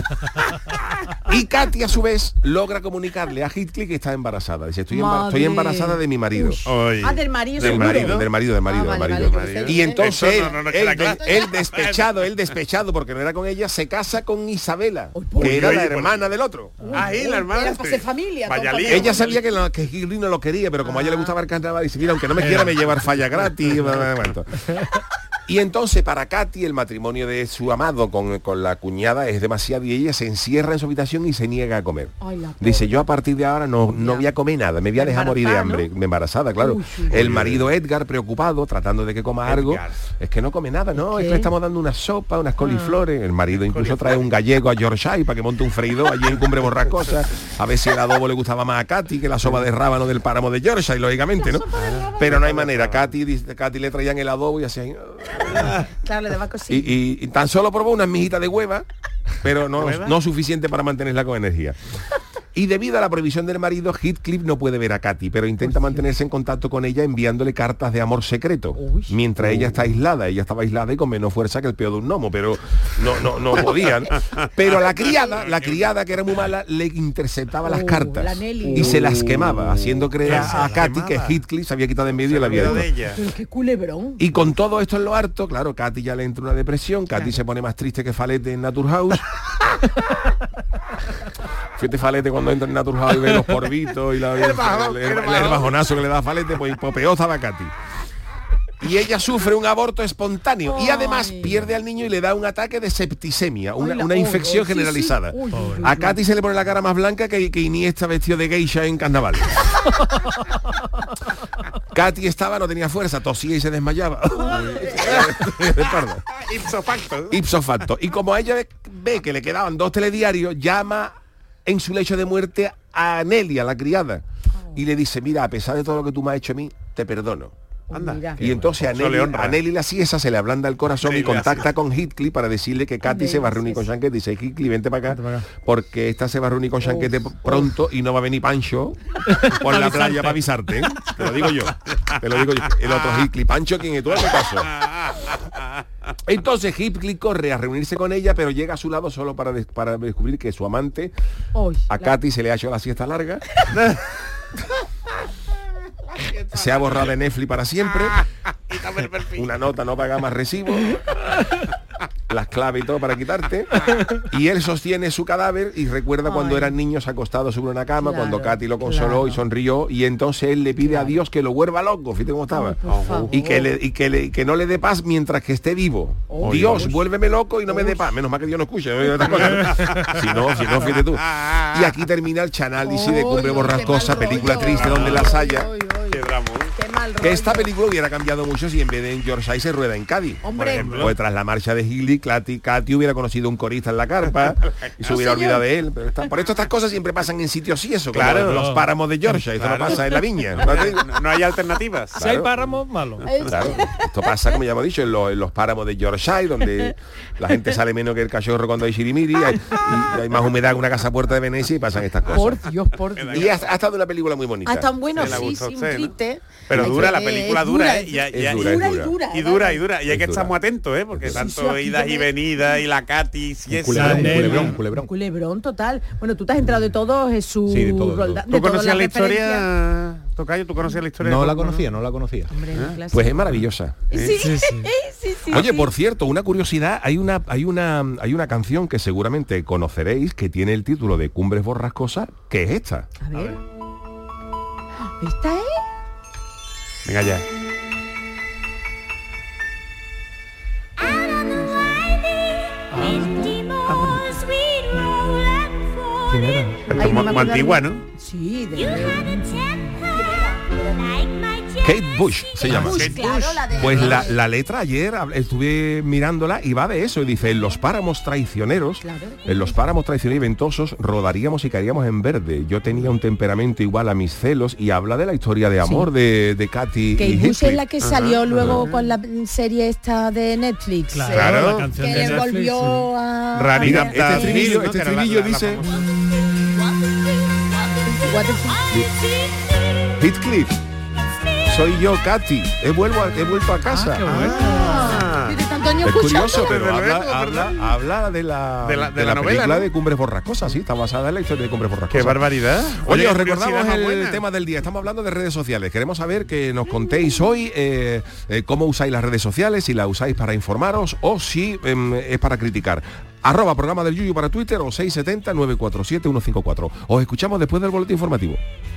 Y Katy, a su vez, logra comunicarle a Heathcliff que está embarazada. Dice, estoy, embar estoy embarazada de mi marido.
Ah, del marido.
Del marido, del marido, del marido,
ah,
del
vale,
marido.
vale,
Y entonces
Eso, no, no, no,
él,
que
él, él despechado, él despechado, porque no era con ella, se casa con Isabela,
Uy,
que era
uy,
la
uy,
hermana del otro.
Ah, y la hermana.
Era para ser familia.
Vaya
todo
lío.
para-
Ella sabía que, lo, que Heathcliff no lo quería, pero como a ella le gustaba el carnaval, dice, mira, aunque no me quiera, me llevar falla gratis. Y entonces para Katy el matrimonio de su amado con, con la cuñada es demasiado y ella se encierra en su habitación y se niega a comer.
Ay, la
Dice, yo a partir de ahora no, no voy a comer nada, me voy a dejar morir de hambre. ¿No? Embarazada, claro.
Uy, uy,
el
uy.
marido Edgar, preocupado, tratando de que coma
Edgar.
algo, es que no come nada, no, es que le estamos dando una sopa, unas coliflores. El marido incluso
Coliflores.
trae un gallego a Yorkshire para que monte un freidor allí en Cumbre Borrascosa, a ver si el adobo le gustaba más a Katy que la sopa de rábano del páramo de Yorkshire, lógicamente, ¿no? Pero no hay manera. Katy, dice- Katy le traían el adobo y hacían...
Claro, le daba cosita.
Y, y- y tan solo probó unas mijitas de hueva, pero no,
¿Hueva?
no suficiente para mantenerla con energía. Y debido a la prohibición del marido, Heathcliff no puede ver a Katy, pero intenta mantenerse en contacto con ella enviándole cartas de amor secreto.
Uy.
Mientras ella está aislada, ella estaba aislada y con menos fuerza que el peor de un gnomo, pero no, no, no podían. Pero la criada, la criada que era muy mala, le interceptaba las
Uh,
cartas
la Nelly.
y se las quemaba, haciendo creer
¿Qué?
a,
¿Se
a
las
Katy
quemaba?
que Heathcliff se había quitado de en medio y la había
de
dejado.
ella.
Pero qué culebrón.
Y con todo esto en lo harto, claro, Katy ya le entra una depresión, Katy se pone más triste que Falete en Naturhaus. Fíjate Falete cuando entra en Naturhaus y ve los porbitos y la, el, el, el- el herbajonazo que le da a Falete, pues, pues peor estaba Katy. Y ella sufre un aborto espontáneo y además
Ay.
pierde al niño y le da un ataque de septisemia, una,
Ay, la-
una
oh,
infección
oh, sí, sí.
generalizada.
Uy, uy, uy,
A
uy.
Katy se le pone la cara más blanca que, que Iniesta vestido de geisha en carnaval. Katy estaba, no tenía fuerza, tosía y se desmayaba. Perdón.
Ipso facto.
Ipso facto. Y como ella ve, ve que le quedaban dos telediarios, llama en su lecho de muerte a Nelly, a la criada, y le dice, mira, a pesar de todo lo que tú me has hecho a mí, te perdono.
Anda.
Mira.
Y entonces a
Eso le
Nelly,
honra.
a Nelly la siesa se le ablanda el corazón
Nelly
y contacta
la
con Heathcliff para decirle que Katy
Nelly
se va a
la
reunir con
siesa.
Shanket. Dice, Heathcliff, vente para acá,
Vente para acá.
porque esta se va a reunir con Shanket
Uf,
pronto y no va a venir Pancho por la playa para avisarte. ¿eh? Te lo digo yo. Te lo digo yo. El otro Heathcliff. Pancho, ¿quién es tú? Hazme caso. Entonces Heathcliff corre a reunirse con ella, pero llega a su lado solo para, des- para descubrir que su amante,
Uy,
a
la-
Katy, se le ha hecho la siesta larga. Se ha borrado de Netflix para siempre.
Quítame el perfil.
Una nota, no paga más recibo. Las claves y todo para quitarte. Y él sostiene su cadáver y recuerda cuando
Ay.
eran niños acostados sobre una cama,
Claro,
cuando Katy lo consoló
claro.
y sonrió, y entonces él le pide a Dios que lo vuelva loco, fíjate cómo estaba.
Ay, por favor.
Y que, le, y, que le- y que no le dé paz mientras que esté vivo.
Oh,
Dios,
Dios.
vuélveme loco y no me dé paz. Menos mal que Dios no escucha. ¿no? Otras cosas. Si no, si no, fíjate tú. Y aquí termina el chanálisis de Cumbre
Ay,
Borrascosa,
qué mal
película
rollo.
triste donde las haya.
Ay, ay, ay.
Qué drama.
Qué mal mal
que
rollo.
esta película hubiera cambiado mucho si en vez de en Yorkshire se rueda en Cádiz.
Hombre.
Por ejemplo, pues tras la marcha de Hildy, Katy, Katy hubiera conocido un corista en la carpa y se hubiera olvidado de él. Pero está- por esto estas cosas siempre pasan en sitios y eso,
Claro.
como los páramos de Yorkshire, esto
Claro.
no pasa en la viña. ¿no te digo?
No, no hay alternativas.
Si hay páramos, malo.
Claro, esto pasa, como ya hemos dicho, en los, en los páramos de Yorkshire, donde la gente sale menos que el cachorro cuando hay chirimiri, hay, y hay más humedad que una casa puerta de Venecia y pasan estas cosas.
Por Dios, por Dios.
Y ha, ha estado una película muy bonita.
Ah, tan bueno,
Sí, le
sí,
gusta a
sí, un
usted, ¿no?
triste.
Pero
Hay
dura,
que-
la película
es
dura, ¿eh? Y,
Es
y-
dura,
y-
es dura.
y dura, y dura. Y hay
Es
que
dura.
estar muy atentos, ¿eh? Porque
Sí,
tanto
sí, aquí
idas y
tiene-
venidas y la Katy, si es...
Culebrón,
Chanel.
culebrón, culebrón.
Culebrón total. Bueno, tú te has enterado de todo, Jesús.
Sí, de todo, de todo.
Roldán, de
¿Tú
todas
conocías
las
la
referencias.
historia, Tocayo? ¿Tú conocías la historia?
No
de
la
Juan Manuel?
conocía, no la conocía.
Hombre, un clásico.
Pues es maravillosa.
Sí,
Sí, sí.
sí, sí,
Oye,
sí.
por cierto, una curiosidad, hay una, hay una, hay una canción que seguramente conoceréis que tiene el título de Cumbres Borrascosas, que es esta.
A ver. ¿Esta es?
Venga ya.
¿Quién era?
Esto
Ay,
es
no
mu-
me
muy
acuerdo.
antigua, ¿no?
Sí, de
Kate Bush se llama.
Bush, claro, la de
Pues la, la letra ayer hab- estuve mirándola y va de eso. Y dice, en los páramos traicioneros, en los páramos traicioneros y ventosos, rodaríamos y caeríamos en verde. Yo tenía un temperamento igual a mis celos y habla de la historia de amor de, de Katy
Kate
y
Bush es
Heathcliff.
la que salió luego con la serie esta de Netflix.
Claro,
eh,
Claro.
la canción
que
de
le
Netflix.
volvió a...
Rarita,
a-
Este
Está
estribillo,
Phil, ¿no?
este
Que era la-
estribillo
la- la
dice
What-
Heathcliff, soy yo, Katy. He, vuelvo a- he vuelto a casa.
Ah, de tanto año
Es curioso,
escuchando.
pero
Desde
habla,
luego,
habla,
¿verdad?
habla de la,
De la- de
de
la
la
novela,
película
¿no?
de Cumbres Borrascosas, sí, está basada en la historia de Cumbres Borrascosas.
Qué barbaridad.
Oye,
qué
os
curiosidad
recordamos
más
el
buena.
tema del día. Estamos hablando de redes sociales. Queremos saber que nos contéis hoy eh, eh, cómo usáis las redes sociales, si las usáis para informaros o si em, es para criticar. Arroba programa del Yuyu para Twitter o seis siete cero, nueve cuatro siete, uno cinco cuatro. Os escuchamos después del boletín informativo.